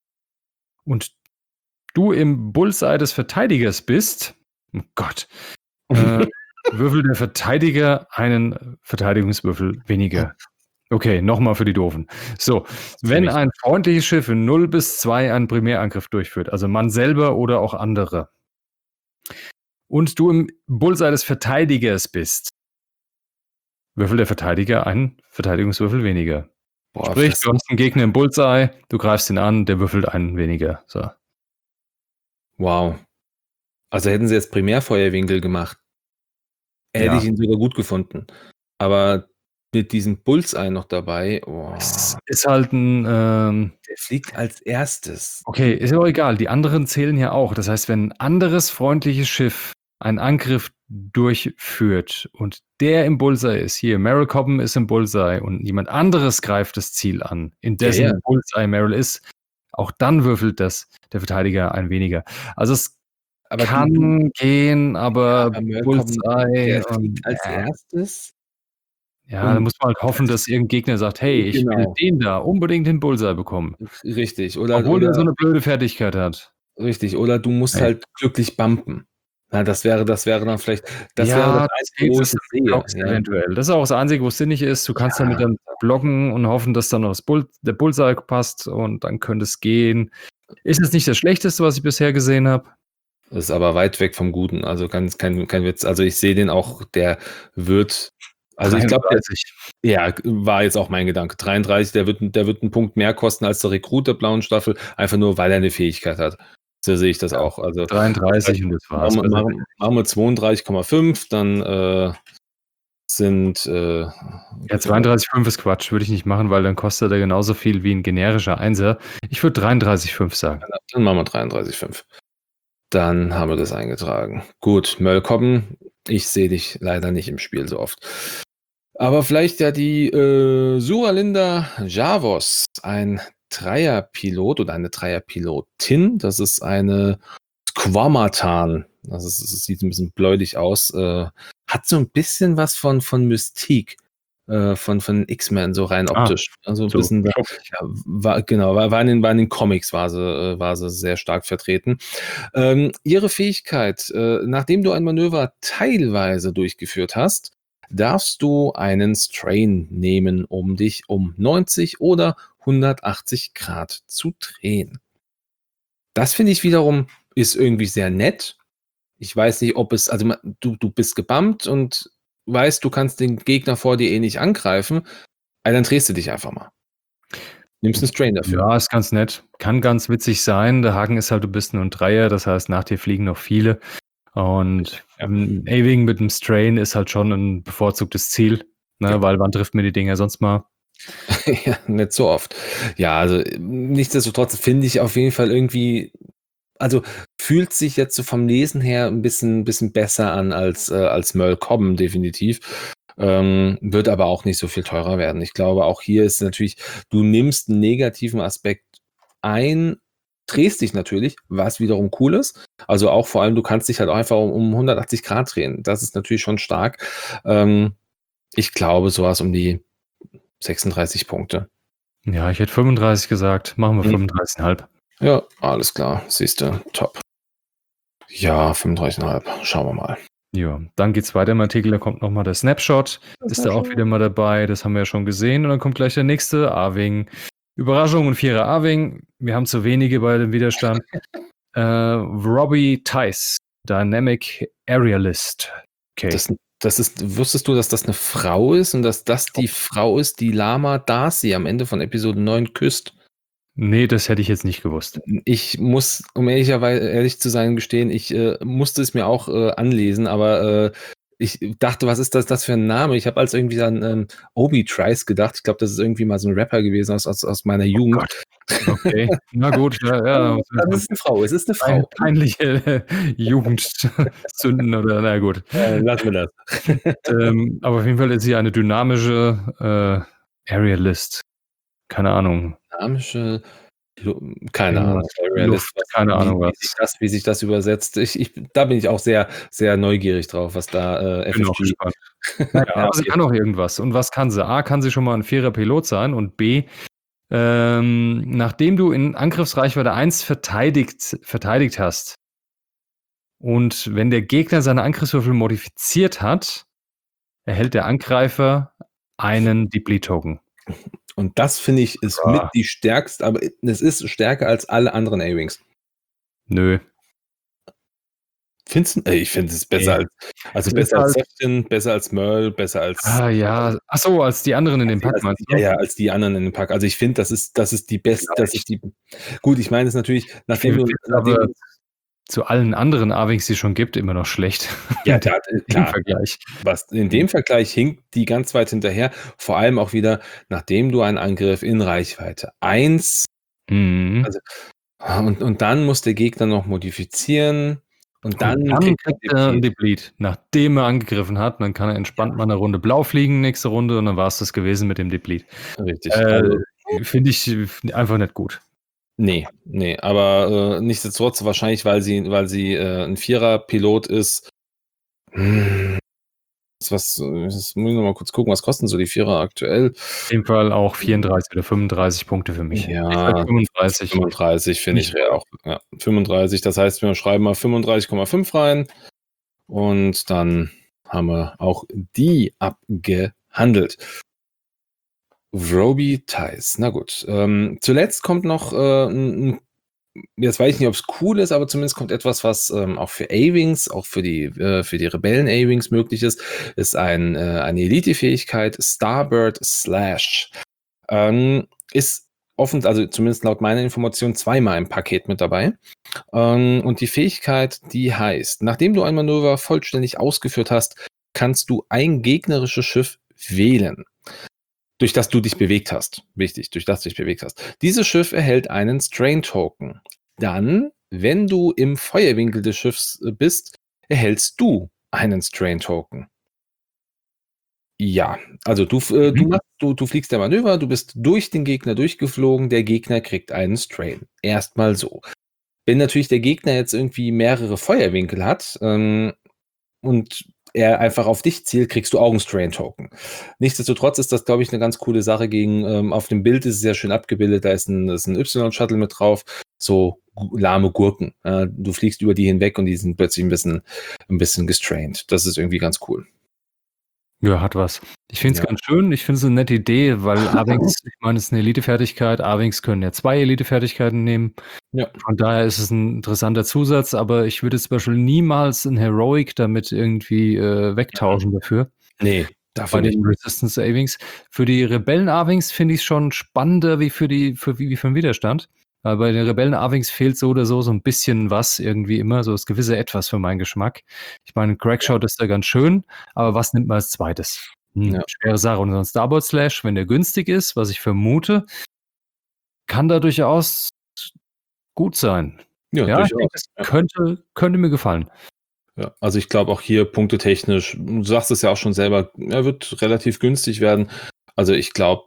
du im Bullseye des Verteidigers bist, oh Gott, würfelt der Verteidiger einen Verteidigungswürfel weniger. Okay, nochmal für die Doofen. So, wenn ein freundliches Schiff in 0 bis 2 einen Primärangriff durchführt, also man selber oder auch andere, und du im Bullseye des Verteidigers bist, würfelt der Verteidiger einen Verteidigungswürfel weniger. Sprich, du hast einen Gegner im Bullseye, du greifst ihn an, der würfelt einen weniger. So.
Wow. Also hätten sie jetzt Primärfeuerwinkel gemacht, hätte ich ihn sogar gut gefunden. Aber mit diesem Bullseye noch dabei,
es ist halt ein
der fliegt als erstes.
Okay, ist aber egal, die anderen zählen ja auch. Das heißt, wenn ein anderes freundliches Schiff einen Angriff durchführt und der im Bullseye ist, hier, Meryl Cobben ist im Bullseye und jemand anderes greift das Ziel an, in dessen Bullseye Meryl ist, auch dann würfelt der Verteidiger ein weniger. Also es kann gehen, aber Bullseye
fliegt als erstes.
Ja, da muss man halt hoffen, dass irgendein Gegner sagt, hey, ich will den da unbedingt den Bullseye bekommen.
Richtig.
Obwohl der so eine blöde Fertigkeit hat.
Richtig, oder du musst halt glücklich bumpen. Na, das wäre dann vielleicht, das wäre das Einzige, wo ich es sehe.
Eventuell. Das ist auch das Einzige, wo es sinnig ist. Du kannst damit dann blocken und hoffen, dass dann noch der Bullseye passt und dann könnte es gehen. Ist es nicht das Schlechteste, was ich bisher gesehen habe?
Das ist aber weit weg vom Guten, also kein Witz. Also ich sehe den auch, der wird, also ich glaube, war jetzt auch mein Gedanke. 33, der wird einen Punkt mehr kosten als der Rekrut der blauen Staffel, einfach nur, weil er eine Fähigkeit hat. So sehe ich das auch. Also
33 und das war's.
Machen wir 32,5, dann sind
32,5 ist Quatsch, würde ich nicht machen, weil dann kostet er genauso viel wie ein generischer Einser. Ich würde 33,5 sagen.
Dann machen wir 33,5. Dann haben wir das eingetragen. Gut, Meryl Cobben, ich sehe dich leider nicht im Spiel so oft. Aber vielleicht ja die Suralinda Javos, ein Dreierpilot oder eine Dreierpilotin. Das ist eine Squamatan. Das sieht ein bisschen bläulich aus. Hat so ein bisschen was von Mystique. von X-Men, so rein
Ah,
optisch. Also ein
so
bisschen da,
schuppig.
ja, war in den Comics war sie sehr stark vertreten. Ihre Fähigkeit, nachdem du ein Manöver teilweise durchgeführt hast, darfst du einen Strain nehmen, um dich um 90 oder 180 Grad zu drehen. Das finde ich wiederum ist irgendwie sehr nett. Ich weiß nicht, ob es, also du bist gebammt und weißt, du kannst den Gegner vor dir eh nicht angreifen, dann drehst du dich einfach mal. Nimmst einen Strain dafür.
Ja, ist ganz nett. Kann ganz witzig sein. Der Haken ist halt, du bist nur 'n Dreier, das heißt, nach dir fliegen noch viele. Und
Ja.
'n A-Wing mit 'nem Strain ist halt schon 'n bevorzugtes Ziel, ne,
Ja.
weil wann trifft man die Dinger sonst mal?
Ja, nicht so oft. Ja, also, nichtsdestotrotz finde ich auf jeden Fall irgendwie, also, fühlt sich jetzt so vom Lesen her ein bisschen besser an als Merle Cobham, definitiv. Wird aber auch nicht so viel teurer werden. Ich glaube, auch hier ist natürlich, du nimmst 'n negativen Aspekt ein, drehst dich natürlich, was wiederum cool ist. Also, auch vor allem, du kannst dich halt auch einfach um 180 Grad drehen. Das ist natürlich schon stark. Ich glaube, so was um die 36 Punkte.
Ja, ich hätte 35 gesagt. Machen wir
Mhm.
35,5.
Ja, alles klar, siehste, top. Ja, 35,5. Schauen wir mal.
Ja, dann geht's weiter im Artikel, da kommt noch mal der Snapshot. Ist da auch wieder mal dabei, das haben wir ja schon gesehen. Und dann kommt gleich der nächste A-Wing. Überraschung, 'n 4er A-Wing. Wir haben zu wenige bei dem Widerstand. Robbie Tice, Dynamic Aerialist. Okay.
Das ist, wusstest du, dass das 'ne Frau ist und dass das die Frau ist, die Lama Darcy am Ende von Episode 9 küsst?
Ne, das hätte ich jetzt nicht gewusst.
Ich muss, um ehrlich zu sein, gestehen, ich musste es mir auch anlesen, aber ich dachte, was ist das für ein Name? Ich habe als irgendwie an Obi-Trice gedacht. Ich glaube, das ist irgendwie mal so 'n Rapper gewesen aus meiner
Oh
Jugend.
Gott. Okay. Na gut, ja, ja.
Das ist 'ne Frau, es ist 'ne Frau.
Peinliche Jugendsünden oder na gut.
Lassen wir das.
Aber auf jeden Fall ist sie eine dynamische Aerialist. Keine Ahnung.
Dynamische keine Ahnung,
Irgendwas
Aerialist,
Luft, keine Ahnung was.
wie sich das übersetzt. Da bin ich auch sehr, sehr neugierig drauf, was da
Bin auch
FFG.
gespannt. Na ja,
Ja,
aber sie
okay.
kann auch irgendwas. Und was kann sie? A, kann sie schon mal 'n fairer Pilot sein und B, nachdem du in Angriffsreichweite 1 verteidigt hast und wenn der Gegner seine Angriffswürfel modifiziert hat, erhält der Angreifer einen Deplete-Token.
Und das finde ich ist mit
Ja.
die stärkste, aber es ist stärker als alle anderen A-Wings.
Nö.
Findest du? Ich finde es besser
Ne.
als
Es ist
besser als
halt
Sefton, besser als Merle, besser als
ja. Ach so, als die anderen in dem Pack
als
meinst
ja,
du?
ja, als die anderen in dem Pack. Also, ich finde, das ist die
Vielleicht.
gut, ich meine es natürlich,
Ich finde
nachdem
es aber zu allen anderen A-Wings, die es schon gibt, immer noch schlecht
ja,
in
da
dem
klar.
Vergleich.
Was in dem Vergleich hinkt die ganz weit hinterher, vor allem auch wieder, nachdem du einen Angriff in Reichweite 1,
Mhm.
also und dann muss der Gegner noch modifizieren und
Und
dann
dann
kriegt er
kriegt er 'n
Deplete.
Deplete, nachdem er angegriffen hat. Dann kann er entspannt mal 'ne Runde blau fliegen, nächste Runde und dann war's das gewesen mit dem Deplete.
Richtig.
Äh,
Also,
finde ich einfach nicht gut.
ne, ne, aber nichtsdestotrotz wahrscheinlich, weil sie 'n Vierer-Pilot ist. Hm, das muss ich noch mal kurz gucken, was kosten so die Vierer aktuell?
In dem Fall auch 34 oder 35 Punkte für mich. Ich sage
Ja,
35.
35 finde
Nicht
ich wäre auch, ja, 35. Das heißt, wir schreiben mal 35,5 rein und dann haben wir auch die abgehandelt. Roby Tice, na gut. Zuletzt kommt noch 'n jetzt weiß ich nicht, ob's cool ist, aber zumindest kommt etwas, was auch für A-Wings, auch für die Rebellen-A-Wings möglich ist eine Elite-Fähigkeit, Starbird Slash. Ist offen, also zumindest laut meiner Information zweimal im Paket mit dabei. Und die Fähigkeit, die heißt: Nachdem du ein Manöver vollständig ausgeführt hast, kannst du ein gegnerisches Schiff wählen, durch das du dich bewegt hast. Wichtig, durch das du dich bewegt hast. Dieses Schiff erhält einen Strain-Token. Dann, wenn du im Feuerwinkel des Schiffs bist, erhältst du einen Strain-Token. Ja, also
Mhm.
du fliegst der Manöver, du bist durch den Gegner durchgeflogen, der Gegner kriegt einen Strain. Erstmal so. Wenn natürlich der Gegner jetzt irgendwie mehrere Feuerwinkel hat, und er einfach auf dich zielt, kriegst du auch 'n Strain-Token. Nichtsdestotrotz ist das, glaube ich, eine ganz coole Sache gegen auf dem Bild ist es sehr schön abgebildet, da ist ein Y-Shuttle mit drauf, so lahme Gurken. Du fliegst über die hinweg und die sind plötzlich ein bisschen gestrained. Das ist irgendwie ganz cool.
Ja, hat was. Ich finde es
Ja.
ganz schön. Ich finde es 'ne nette Idee, weil A-Wings ich meine, es ist 'ne Elitefertigkeit. A-Wings können ja 2 Elitefertigkeiten nehmen.
Ja.
Von daher ist es 'n interessanter Zusatz, aber ich würde zum Beispiel niemals 'n Heroic damit irgendwie, wegtauschen dafür.
Nee, dafür
Bei
nicht.
den Resistance A-Wings. Für die Rebellen A-Wings finde ich's schon spannender wie für den Widerstand. Weil bei den Rebellen A-Wings fehlt so oder so 'n bisschen was irgendwie immer, so das gewisse Etwas für meinen Geschmack. Ich meine, Crackshot ist ja ganz schön, aber was nimmt man als Zweites?
Ja.
Schwere Sache. Und so 'n Starboard Slash, wenn der günstig ist, was ich vermute, kann da durchaus gut sein.
Ja,
Ja, ich denke,
durchaus.
das
Ja.
könnte mir gefallen.
Ja, also ich glaube auch hier punktetechnisch, du sagst es ja auch schon selber, er wird relativ günstig werden. Also ich glaube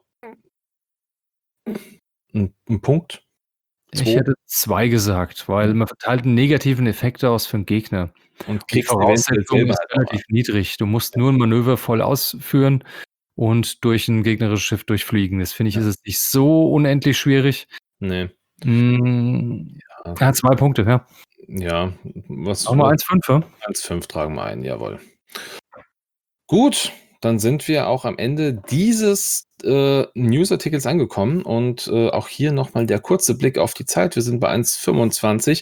'n Punkt,
Ich
2
hätte 2 gesagt, weil man verteilt 'n negativen Effekt aus für 'n Gegner.
und
Die
kriegst eventuell
Voraussetzung
selber
ist
halt auch
relativ niedrig. Du musst nur 'n Manöver voll ausführen und durch 'n gegnerisches Schiff durchfliegen. Das finde ich,
Ja.
ist es nicht so unendlich schwierig.
Ne. Ja.
Ja, 2 Punkte, ja.
Ja, was
Machen wir 1,5, ja?
1,5 tragen wir ein, jawohl. Gut, dann sind wir auch am Ende dieses, Newsartikels angekommen und, auch hier noch mal der kurze Blick auf die Zeit. Wir sind bei 1,25.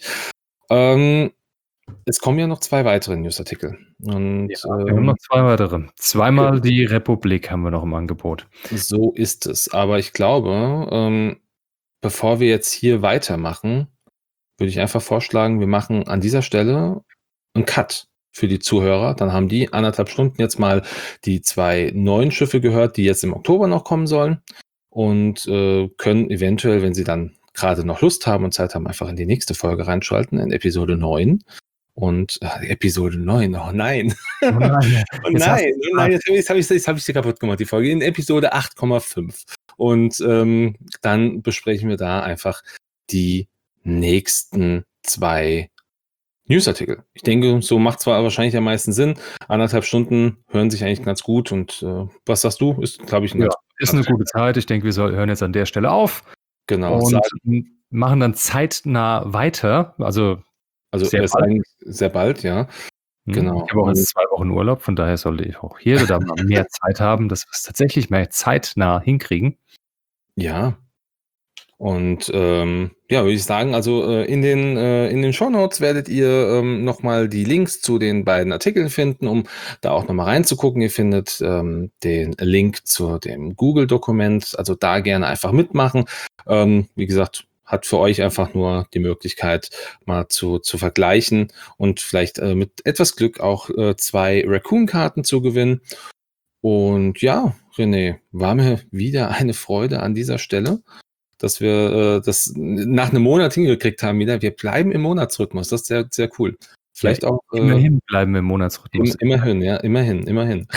Es kommen ja noch 2 weitere Newsartikel und,
Ja, wir haben noch 2 weitere. Zweimal die Republik haben wir noch im Angebot.
so ist es. Aber ich glaube, bevor wir jetzt hier weitermachen, würde ich einfach vorschlagen, wir machen an dieser Stelle 'n Cut für die Zuhörer. Dann haben die 1,5 Stunden jetzt mal die 2 neuen Schiffe gehört, die jetzt im Oktober noch kommen sollen und, können eventuell, wenn sie dann grade noch Lust haben und Zeit haben, einfach in die nächste Folge reinschalten, in Episode 9. Und, Episode 9, oh nein.
Oh nein,
Oh
jetzt hast
nein,
du's
oh nein,
gesagt.
jetzt habe ich sie kaputt gemacht, die Folge. In Episode 8,5. Und, dann besprechen wir da einfach die nächsten 2 Newsartikel. Ich denke, so macht zwar wahrscheinlich am meisten Sinn. 1,5 Stunden hören sich eigentlich ganz gut und, was sagst du? Ist, glaube ich, 'n
Ja,
ganz
ist 'ne gute Zeit. Ich denke, wir hören jetzt an der Stelle auf
Genau,
und
sagen
machen dann zeitnah weiter, also
also,
sehr bald.
eigentlich sehr bald, ja. Genau.
Ich habe auch
Und
jetzt 2 Wochen Urlaub, von daher sollte ich auch hier oder da mal mehr Zeit haben, dass wir's tatsächlich mehr zeitnah hinkriegen.
ja. Und, ja, würde ich sagen, also, in den Shownotes werdet ihr, noch mal die Links zu den beiden Artikeln finden, um da auch noch mal reinzugucken. Ihr findet, den Link zu dem Google-Dokument, also da gerne einfach mitmachen. Wie gesagt, hat für euch einfach nur die Möglichkeit, mal zu vergleichen und vielleicht, mit etwas Glück auch, 2 Raccoon-Karten zu gewinnen. Und ja, René, war mir wieder eine Freude an dieser Stelle, dass wir, das nach 'nem Monat hingekriegt haben wieder. Wir bleiben im Monatsrhythmus. Das ist sehr, sehr cool.
Ja,
Vielleicht auch,
immerhin bleiben wir im Monatsrhythmus.
immerhin, ja, immerhin.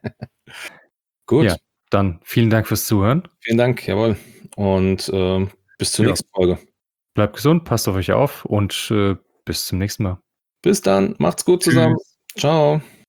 Ja,
Gut,
dann vielen Dank fürs Zuhören.
vielen Dank, jawohl. Und, bis zur
Ja,
nächsten Folge.
bleibt gesund, passt auf euch auf und, bis zum nächsten Mal.
Bis dann, macht's gut zusammen.
Tschüss.
Tschau.